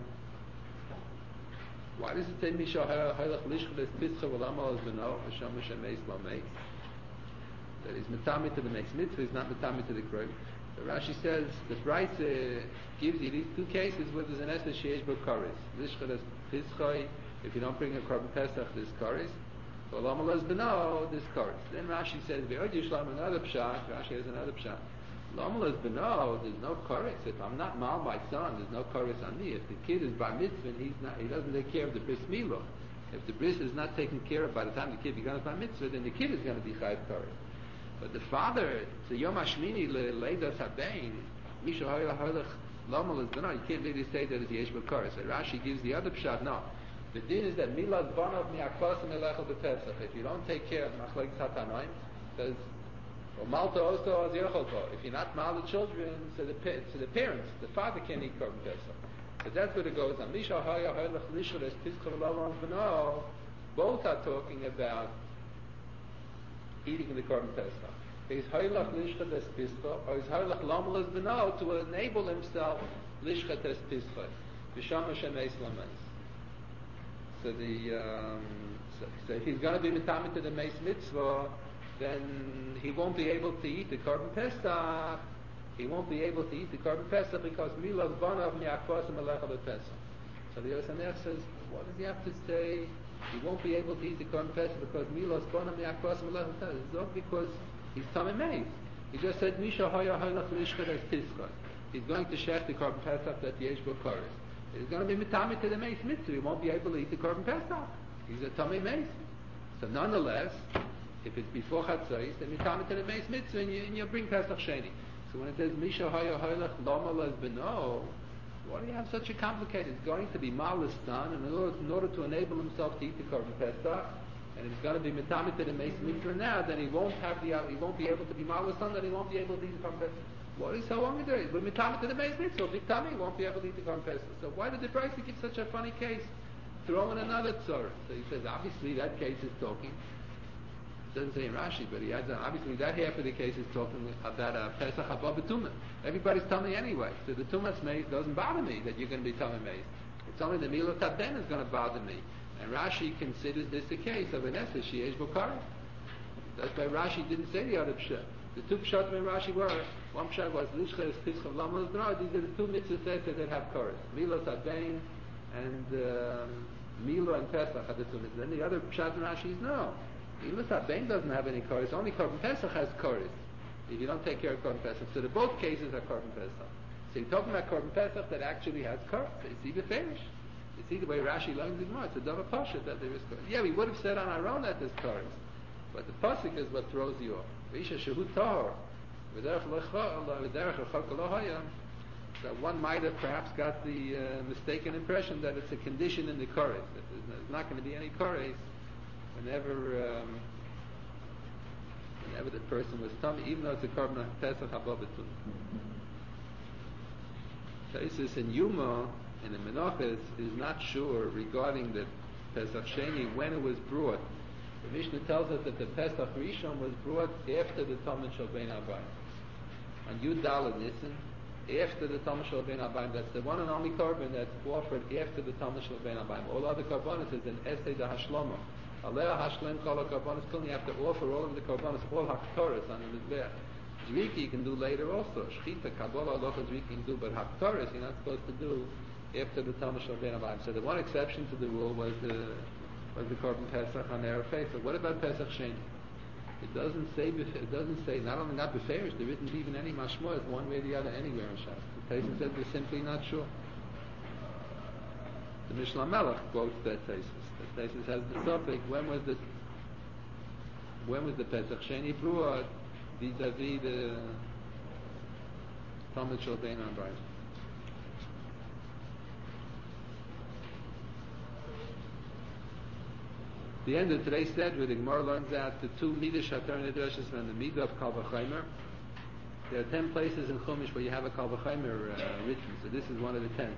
why does it say Misha halach lishal es pischa v'lam las benav v'sham v'shem meis lameis? That is metami to the meis mitzvah, is not metami to the kroy. So Rashi says the Braisa gives you these two cases where there's an esed sheish bo kares. Lishal es pischa, if you don't bring a korban pesach, there's kares. This chorus. Then Rashi says, another pshat. Rashi has another pshat. There's no chorus. If I'm not mal my son, there's no chorus on me. If the kid is bar mitzvah and he doesn't take care of the bris milah. If the bris is not taken care of by the time the kid becomes bar mitzvah, then the kid is going to be chayiv chorus. But the father, to Yom Hashmini leidas habein, misha ha'ilach lamal b'no. You can't really say that it's yesh b'chorus. So Rashi gives the other pshat. No. The din is that milad banav mi'akvasim elechel b'pesach. If you don't take care of machlek satanoim, says, or malta also az yecholto. If you're not mal the children, so the parents, the father can't eat korban pesach. But that's what it goes on. Misha haya halach lishur es pischa v'lavan b'no. Both are talking about eating the korban pesach. Is halach lishur es pischa, or is halach lamal es b'no to enable himself lishur es pischa. V'sham Hashem eis lameis. So so if he's going to be mitami to the meis mitzvah, then he won't be able to eat the korban pesach. He won't be able to eat the korban pesach because milas banav mi'akvasim alecha b'pesach. So the Yosaner says, what does he have to say? He won't be able to eat the korban pesach because milas banav mi'akvasim alecha b'pesach. It's not because he's tamei meis. He just said misha haya halach lishchad es pischa. He's going to shech the korban pesach that yesh bo kares. He's going to be mitami to the meis mitzvah. He won't be able to eat the korban pesach. He's a tamei meis. So nonetheless, if it's before chatzos, then mitami to the meis mitzvah, and you bring pesach sheni. So when it says misha haya halach lama les beno, why do you have such a complicated? It's going to be malas son, and in order to enable himself to eat the korban pesach, and it's going to be mitami to the meis mitzvah now, then he won't be able to be malas son, then he won't be able to eat the korban pesach. What is so long there? But mitami to the meis mitzvah, big tummy, he won't be able to eat the korban pesach. So why did the Braisa give such a funny case? Throw in another tzorah. So he says, obviously that case is talking. It doesn't say in Rashi, but he adds obviously that half of the case is talking about a pesach haba b'tumah. Everybody's telling me anyway. So the tumas meis doesn't bother me that you're going to be telling meis. It's only the milah taben is going to bother me. And Rashi considers this a case of an esed sheyesh b'kara. That's why Rashi didn't say the other pshat. The two pshat in Rashi were, one pshat was lishcha es pischa v'lamal b'no. These are the two mitzvahs that have chorus. Milah taben and Milo and Pesach are the two mitzvahs. Then the other pshat in Rashi is no. Milah taben doesn't have any chorus. Only korban Pesach has chorus. If you don't take care of korban Pesach, so both cases are korban Pesach. So you're talking about korban Pesach that actually has chorus. It's either finish. You see the way Rashi learns it more. It's a double pasha that there is chorus. Yeah, we would have said on our own that there's chorus, but the pasuk is what throws you off. So one might have perhaps got the mistaken impression that it's a condition in the chorus, that there's not going to be any chorus whenever the person was tummy, even though it's a korban pesach haba b'tumah. Taisus in Yuma in the Menachos is not sure regarding the Pesach Sheni when it was brought. The Mishnah tells us that the Pesach Rishon was brought after the Talmud Shel Bein Habayim. On Yud Daled Nisan, after the Talmud Shel Bein Habayim, that's the one and only korban that's offered after the Talmud Shel Bein Habayim. All other korbanos is an Esed HaShloma. Aleh HaShlem Kol HaKorbanos, you have to offer all of the korbanos, all HaKtoros on the Mizbeach. Zriki you can do later also. Shchita, Kabbalah, Aloha, Zriki you can do, but HaKtoros you're not supposed to do after the Talmud Shel Bein Habayim. So the one exception to the rule was the korban Pesach on Erev Pesach. What about Pesach Sheni? It doesn't say not only not beferish, there isn't even any mashmoah one way or the other anywhere in Shabbos. The Taisus said we're simply not sure. The Mishnah Melech quotes that Taisus. The Taisus has the suffix when was the Pesach Sheni brought vis-a-vis Talmud Shel Bein Abayim. The end of today's Sedra, the Gemara learns out the two Midah Shatar Nidreshes and the Midah of Kal V'Chaimer. There are 10 places in Chumash where you have a Kal V'Chaimer written, so this is one of the 10.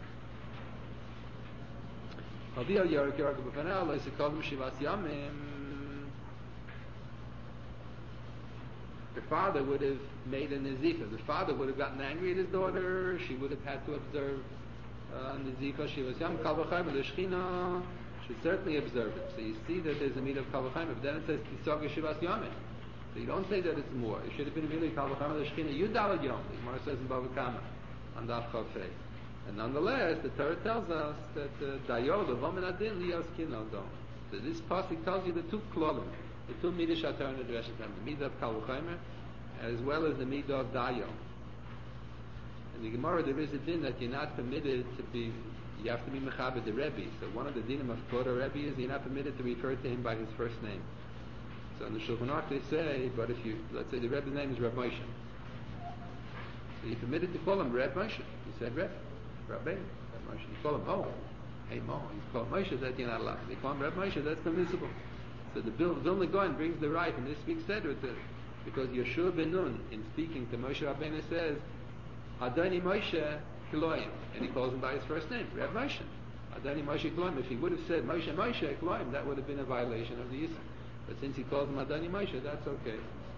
The father would have made a Nazifa. The father would have gotten angry at his daughter. She would have had to observe Nazifa. She was Yom Kal V'Chaimer. The Shechina should certainly observe it. So you see that there's a Midah of Kal V'Chaimer, but then it says Tisog Yeshivas Yomim. So you don't say that it's more. It should have been really Kal V'Chaimer the Shechina Yudal Yom. The Gemara says in Bava Kama on Daf Chafei. And nonetheless, the Torah tells us that Dayo the Vomen Adin Liyos Kinal Dom. So this pasuk tells you the two klolim, the two Midah Shatar and the Midah of Kal V'Chaimer, as well as the Midah of Dayo. In the Gemara, there is a din that you're not permitted to be. You have to be mechaber the Rebbe. So one of the dinim of Koda Rebbe is you're not permitted to refer to him by his first name. So in the Shulchan Aruch they say, but if you, let's say the Rebbe's name is Reb Moshe, so you're permitted to call him Reb Moshe. You said Reb Moshe. You call him Mo. Hey Mo. You call him Moshe, that you're not allowed. You call him Reb Moshe, that's permissible. So the Vilna Gaon brings the right in this week's Seder because Yeshua ben Nun, in speaking to Moshe Rabbeinu, says, Adoni Moshe Kiloim, and he calls him by his first name, Reb Moshe. Adoni Moshe Kiloim. If he would have said Moshe Kiloim, that would have been a violation of the Yisra. But since he calls him Adoni Moshe, that's okay.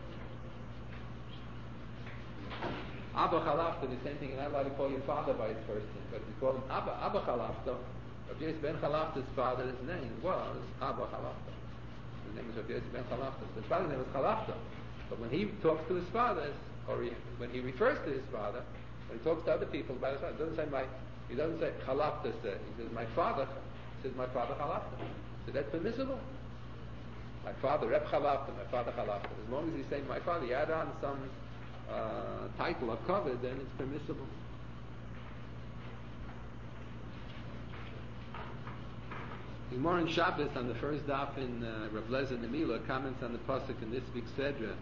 Abba Chalafta, the same thing, you're not allowed to call your father by his first name. But if you call him Abba Chalafta, Rabbi Yosef ben Chalafta's father's name was Abba Chalafta. His name was Rabbi Yosef ben Chalafta. So his father's name was Chalafta. But when he talks to his father, or when he refers to his father, when he talks to other people about his father, he doesn't say Chalafta said. He says my father Chalafta. So that's permissible. My father Reb Chalafta, my father Chalafta. As long as he's saying my father, you add on some title of cover, then it's permissible. The Gemara in Shabbos on the first daf in Rav Lezer Nemila comments on the pasuk in this week's Sedra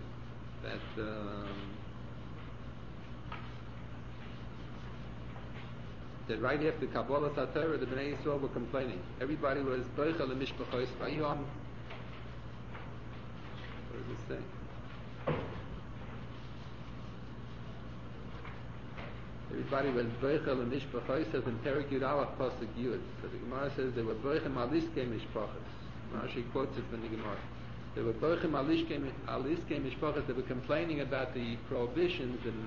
that right after Kabbalah Satorah, the Bnei Yisrael were complaining. Everybody was Beichel Mishpachos Vayom. What does it say? Everybody was Beichel Mishpachos in Perek Yud Aleph pasuk Yud. So the Gemara says they were Beichel Aliskei Mishpachos. Rashi quotes it from the Gemara. They were Beichel Aliskei Mishpachos. They were complaining about the prohibitions and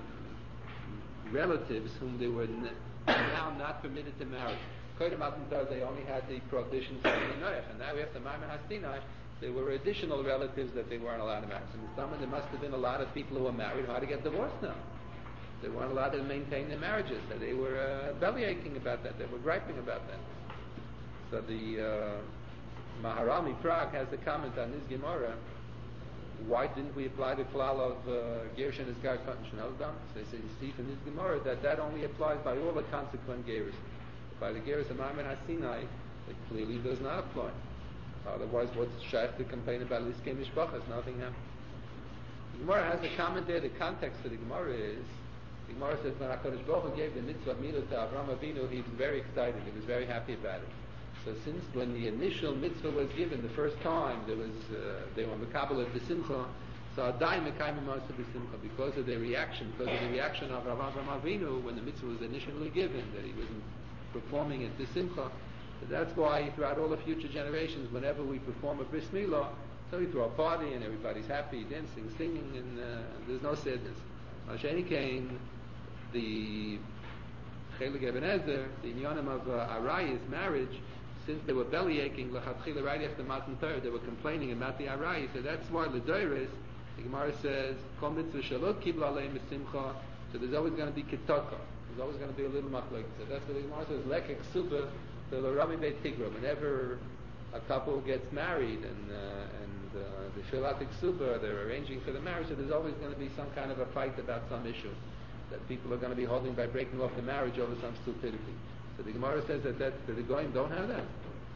relatives whom they were now not permitted to marry. Kodim Atantar, they only had the prohibitions of Noach, and now after Maimon HaSinai, there were additional relatives that they weren't allowed to marry. So in the summer, there must have been a lot of people who were married who had to get divorced now. They weren't allowed to maintain their marriages, so they were bellyaching about that. They were griping about that. So the Maharami Prague has a comment on this Gemara. Why didn't we apply the klal of Gersh and Isgar Katan Shnodam? So they say, you see from this Gemara that only applies by all the consequent Gerus. By the Gerus of Maimon HaSinai, it clearly does not apply. Otherwise, what's shaykh to complain about Liskei Mishpachas? Nothing happened. The Gemara has a comment there. The context of the Gemara is, the Gemara says, when HaKadosh Baruch Hu gave the mitzvah of Milah to Avraham Avinu, he was very excited. He was very happy about it. So since when the initial mitzvah was given the first time, they were mekabel at the simcha. So adai mekayim ma'aseh b'simcha because of the reaction of Avraham Avinu when the mitzvah was initially given, that he wasn't performing it the simcha. So that's why throughout all the future generations, whenever we perform a bris milah, so we throw a party and everybody's happy, dancing, singing, and there's no sadness. Masheni came the Chelik Eben Ezer, the inyanim of Aray's marriage. Since they were bellyaching lechatchila right after Matan Torah, they were complaining about the Arai. So that's why l'doires, the Gemara says, Kol mitzvah shalot kibla aleim b'simcha. So there's always going to be kitaka. There's always going to be a little machlok. So that's what the Gemara says, lekek suba l'rami beit tigra. Whenever a couple gets married and the shilatik suba, they're arranging for the marriage, so there's always going to be some kind of a fight about some issue that people are going to be holding by breaking off the marriage over some stupidity. So the Gemara says that the Goyim don't have that.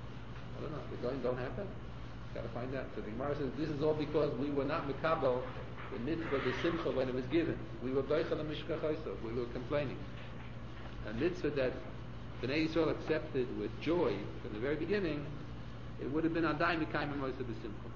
I don't know. The Goyim don't have that. Got to find out. So the Gemara says this is all because we were not mekabel the mitzvah, the simcha, when it was given. We were beichel and mishkachoso. We were complaining. A mitzvah that Bnei Yisrael accepted with joy from the very beginning, it would have been Adai Mikayim Moisa B'Simcha.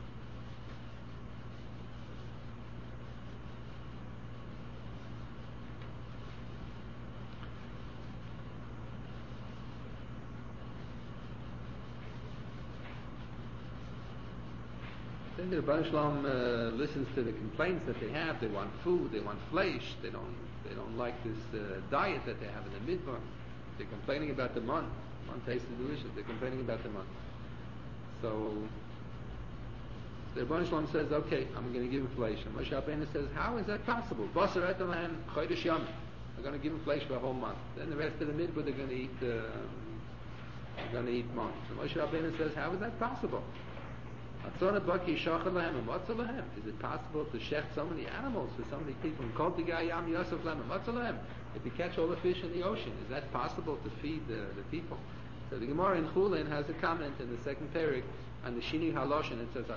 Then the Rebbeinu Shalom listens to the complaints that they have. They want food, they want flesh, they don't like this diet that they have in the midbar. They're complaining about the man. Man tastes delicious. They're complaining about the man. So the Rebbeinu Shalom says, okay, I'm going to give him flesh. And Moshe Rabbeinu says, how is that possible? Basar etalam chodesh yom. I'm going to give him flesh for a whole month. Then the rest of the midbar they're going to eat. Man. So Moshe Rabbeinu says, how is that possible? Is it possible to shecht so many animals for so many people? If you catch all the fish in the ocean, is that possible to feed the people? So the Gemara in Chulin has a comment in the second parak on the Shini Haloshin. It says,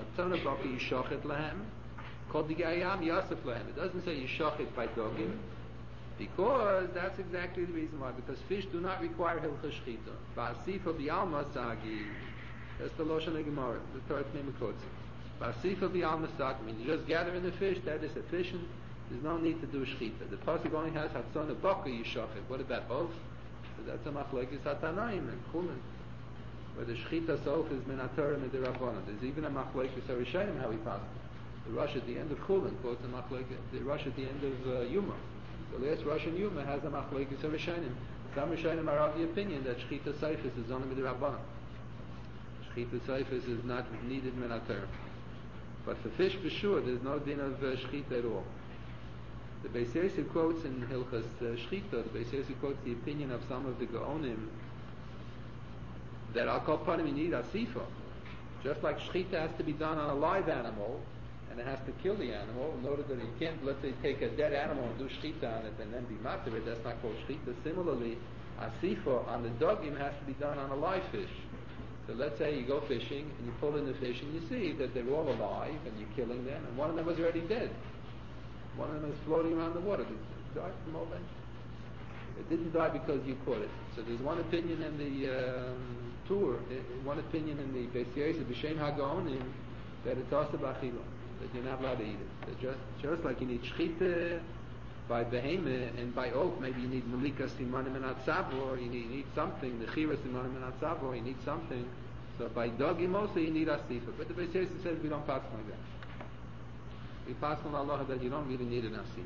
it doesn't say Yishochet by dogim, because that's exactly the reason why. Because fish do not require Hilchah Shchita. Ba'asifa bi'alma sagi. That's the Loshan Gemara, the third name of quotes. Ba'asifa bi'alma sagi. When you just gather in the fish, that is sufficient. There's no need to do Shchita. The pasuk only has Hatzon Baka Yishochet. What about both? So that's a machlokes Hatanaim and Chulin. Where the Shchita Sof is min HaTorah min D'Rabbanan. There's even a machlokes Harishonim how he passed it. The Rosh at the end of Chulin quotes a machlokes. The Rosh at the end of Yuma. The last Rosh in Yuma has a machlokes Harishonim. Some Rishonim are of the opinion that Shchita Seifis is only min D'Rabbanan. Shchita Seifis is not needed min HaTorah. But for fish, for sure, there's no din of Shchita at all. The Beis Yosef quotes in Hilchas Shchita, the Beis Yosef quotes the opinion of some of the Gaonim that Al Kol Panim you need Asifa. Just like Shchita has to be done on a live animal, and it has to kill the animal, in order that you can't, let's say, take a dead animal and do Shchita on it and then be matir it, that's not called Shchita. Similarly, Asifa on the dogim has to be done on a live fish. So let's say you go fishing, and you pull in the fish, and you see that they're all alive, and you're killing them, and one of them was already dead. One of them is floating around the water. Did it die from old age? It didn't die because you caught it. So there's one opinion in the one opinion in the Beis Yosef B'Shem HaGaonim that it's also b'achila, that you're not allowed to eat it. That just like you need shchita by behemah and by oak, maybe you need malika simanim and atzavo, or you need something, the chira simanim and atzavo, you need something. So by dogim also you need asifa. But the Beis Yosef says we don't pass like that. We pass on Allah that you don't really need an asif.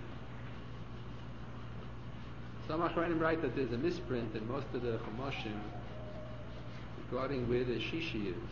Some Achronim write that there's a misprint in most of the Chumoshim regarding where the shishi is.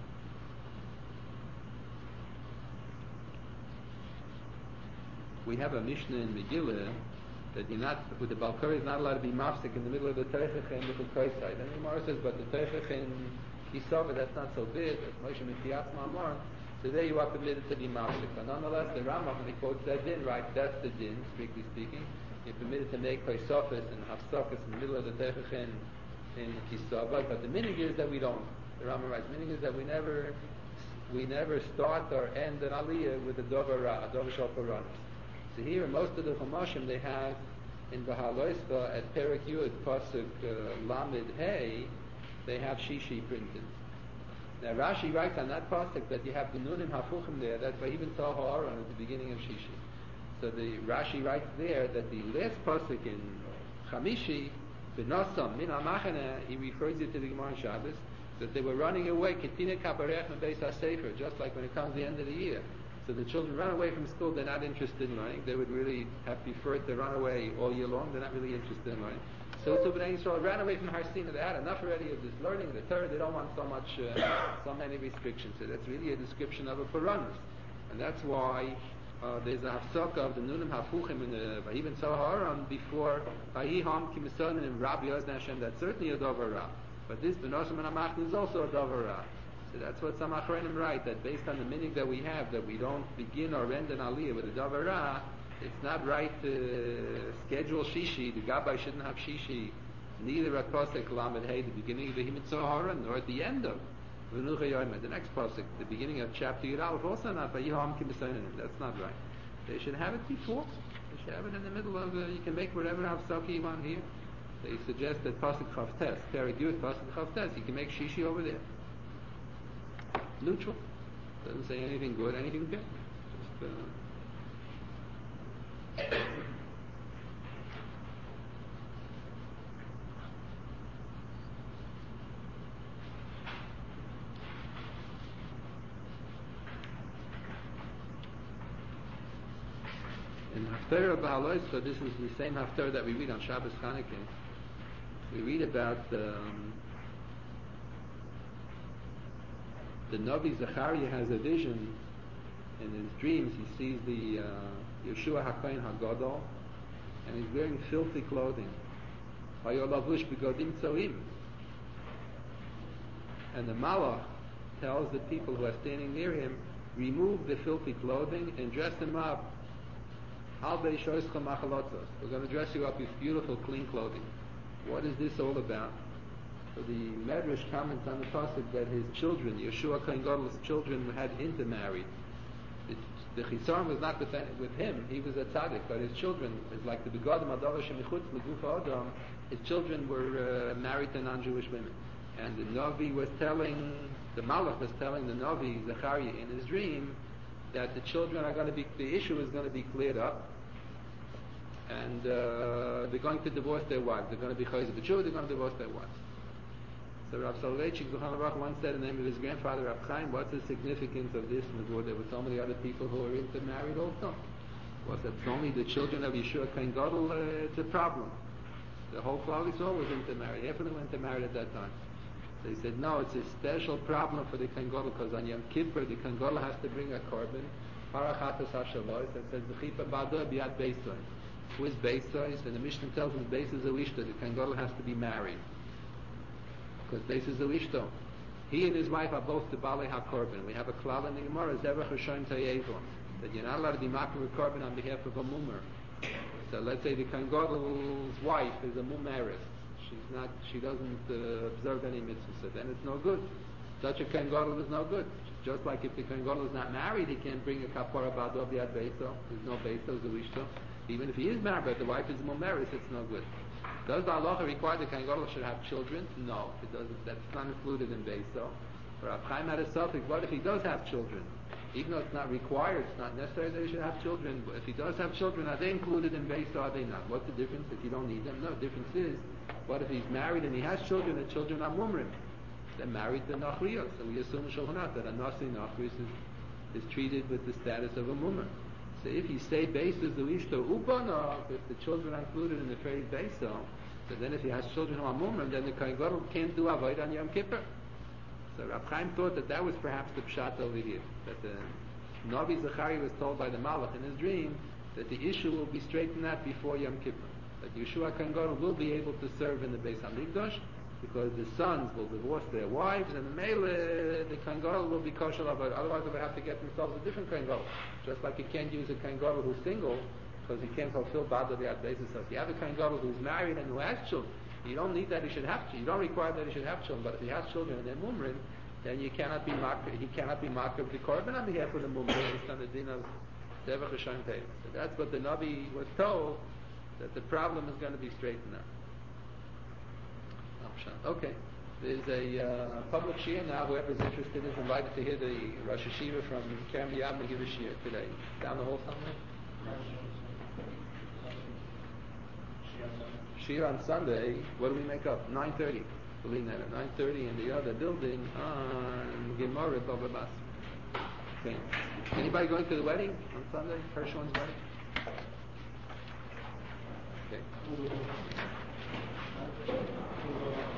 We have a Mishnah in Megillah that you're not, with the Balkari is not allowed to be mafsik in the middle of the Teichach and with the Kreisai. Then the Gemara says, but the Teichach and Kisava, that's not so big, that's Moshe Mitziyatz Ma'amar. So there you are permitted to be mafsik. But nonetheless, the Rambam, when he quotes that din, right, that's the din, strictly speaking. You're permitted to make Kaisofis and Hafsofis in the middle of the Teichach in Kisava, but the minig is that we don't. The Rambam writes, minig is that we never start or end an aliyah with a dover ra, a dover shofar. So here, in most of the Chumashim, they have in the Haloisva at Perek Yud Pasuk Lamed Hey, they have Shishi printed. Now Rashi writes on that pasuk that you have the Nunim Hafuchim there. That's why even Tahar at the beginning of Shishi. So the Rashi writes there that the last pasuk in Chamishi, B'Nosam Min HaMachana, he refers it to the Gemara Shabbos that they were running away, Ketina Kaparech and Beis HaSefer, just like when it comes the end of the year. So the children run away from school, they're not interested in learning. They would really have preferred to run away all year long, they're not really interested in learning. So Bnei Yisrael ran away from Har Sinai. They had enough already of this learning, the Torah, they don't want so many restrictions. So that's really a description of a Puranas. And that's why there's a hafsaka of the Nunim Hafuchim in the Vahiven Saharan before Vahiham Kimisan and Rabbi Yozna Hashem, that's certainly a Dover Ra. But this B'Nosam and Amachn is also a Dover Ra. So that's what some Achronim write, that based on the minig that we have, that we don't begin or end an aliyah with a Dover Ra, it's not right to schedule Shishi. The Gabbai shouldn't have Shishi, neither at Pasuk Lamed Hey, the beginning of the Himit Zoharan, nor at the end of V'nucha Yoyma, the next Pasuk, the beginning of chapter Yud Aleph, also not by Yiham Kimisayin. That's not right. They should have it before. They should have it in the middle of, you can make whatever hafsaki you want here. They suggest that Pasuk Chavtes, Perek Yud, Pasuk Chavtes, you can make shishi over there. Neutral. Doesn't say anything good, anything bad. Just, in Haftarah Ba'alois, so this is the same Haftarah that we read on Shabbos Chanukah. We read about the Navi Zechariah has a vision. In his dreams, he sees the Yeshua HaKohen HaGadol, and he's wearing filthy clothing. Hayolavush begodim tzoim. And the Malach tells the people who are standing near him, remove the filthy clothing and dress him up. We're going to dress you up with beautiful, clean clothing. What is this all about? So the Medrash comments on the pasuk that his children, Yeshua Kohen Gadol's children, had intermarried. The Chisaron was not with him; he was a tzaddik, but his children, is like the begodim adavar shemichutz legufa adam. His children were married to non-Jewish women, and the Navi was telling, the Malach was telling the Navi Zechariah in his dream that the children are going to be, the issue is going to be cleared up. And they're going to divorce their wives. They're going to be chayzer b'tshuva. They're going to divorce their wives. So Rav Soloveitchik Zuchan Aruch once said in the name of his grandfather Rav Chaim, what's the significance of this nevuah? There were so many other people who were intermarried also. Was that only the children of Yeshua Kohen Gadol? It's a problem. The whole Klal Yisrael was intermarried. Half of them were intermarried at that time. So he said, no, it's a special problem for the Kohen Gadol because on Yom Kippur the Kohen Gadol has to bring a korban. Parachatas hashavos, that says the chipa bado biad beisoy. Who is Beisois? And the Mishnah tells us Beis is a Ishto. The Kohen Gadol has to be married. Because Beis is a Ishto. He and his wife are both the Balei HaKorban. We have a klal in the Gemara, Zevach Hashem Tayevo, that you're not allowed to be makar with korban on behalf of a mummer. So let's say the Kohen Gadol's wife is a mummeris. She doesn't observe any mitzvahs. So then it's no good. Such a Kohen Gadol is no good. Just like if the Kohen Gadol is not married, he can't bring a kapara bado biad Beiso. There's no Beiso, there's a Ishto. Even if he is married, but the wife is mumeris, it's no good. Does the halacha require the Kohen Gadol should have children? No, it doesn't. That's not included in Beiso. But Rav Chaim had a suffix. What if he does have children? Even though it's not required, it's not necessary that he should have children. But if he does have children, are they included in Beiso? Are they not? What's the difference if you don't need them? No, the difference is, what if he's married and he has children? The children are mumrim. They're married to nachriyos, so we assume shulchanat that a nasi nachris is treated with the status of a mummer. So if you say Beis is the Ishto Ubana, if the children are included in the phrase Beiso, so then if he has children who are mumrim, then the Kohen Gadol can't do avoid on Yom Kippur. So Rav Chaim thought that was perhaps the pshat over here, that the Navi Zechariah was told by the Malach in his dream that the issue will be straightened out before Yom Kippur, that Yeshua Kohen Gadol will be able to serve in the Beis Hamikdash because the sons will divorce their wives, and the male, the Kohen Gadol will be kosher avoid. Otherwise, they would have to get themselves a different Kohen Gadol. Just like you can't use a Kohen Gadol who's single because he can't fulfill Bada B'yad basis. So if you have a Kohen Gadol who's married and who has children, you don't need that he should have children. You don't require that he should have children. But if he has children and they're mumrin, then you cannot be marked. He cannot be marked of the korban on behalf of the mumrin based on the din of Zevach Hashem Teva. So that's what the Navi was told, that the problem is going to be straightened out. Okay. There's a public shiur now. Whoever's interested is invited to hear the Rosh Hashiva from Kerem Yavne give a shiur today. Down the hall somewhere? Shiur on Sunday. What do we make up? 9:30. Believe that, at 9:30 in the other building on Gemara Bava Basra. Okay. Anybody going to the wedding on Sunday? Hirschman's wedding? Okay.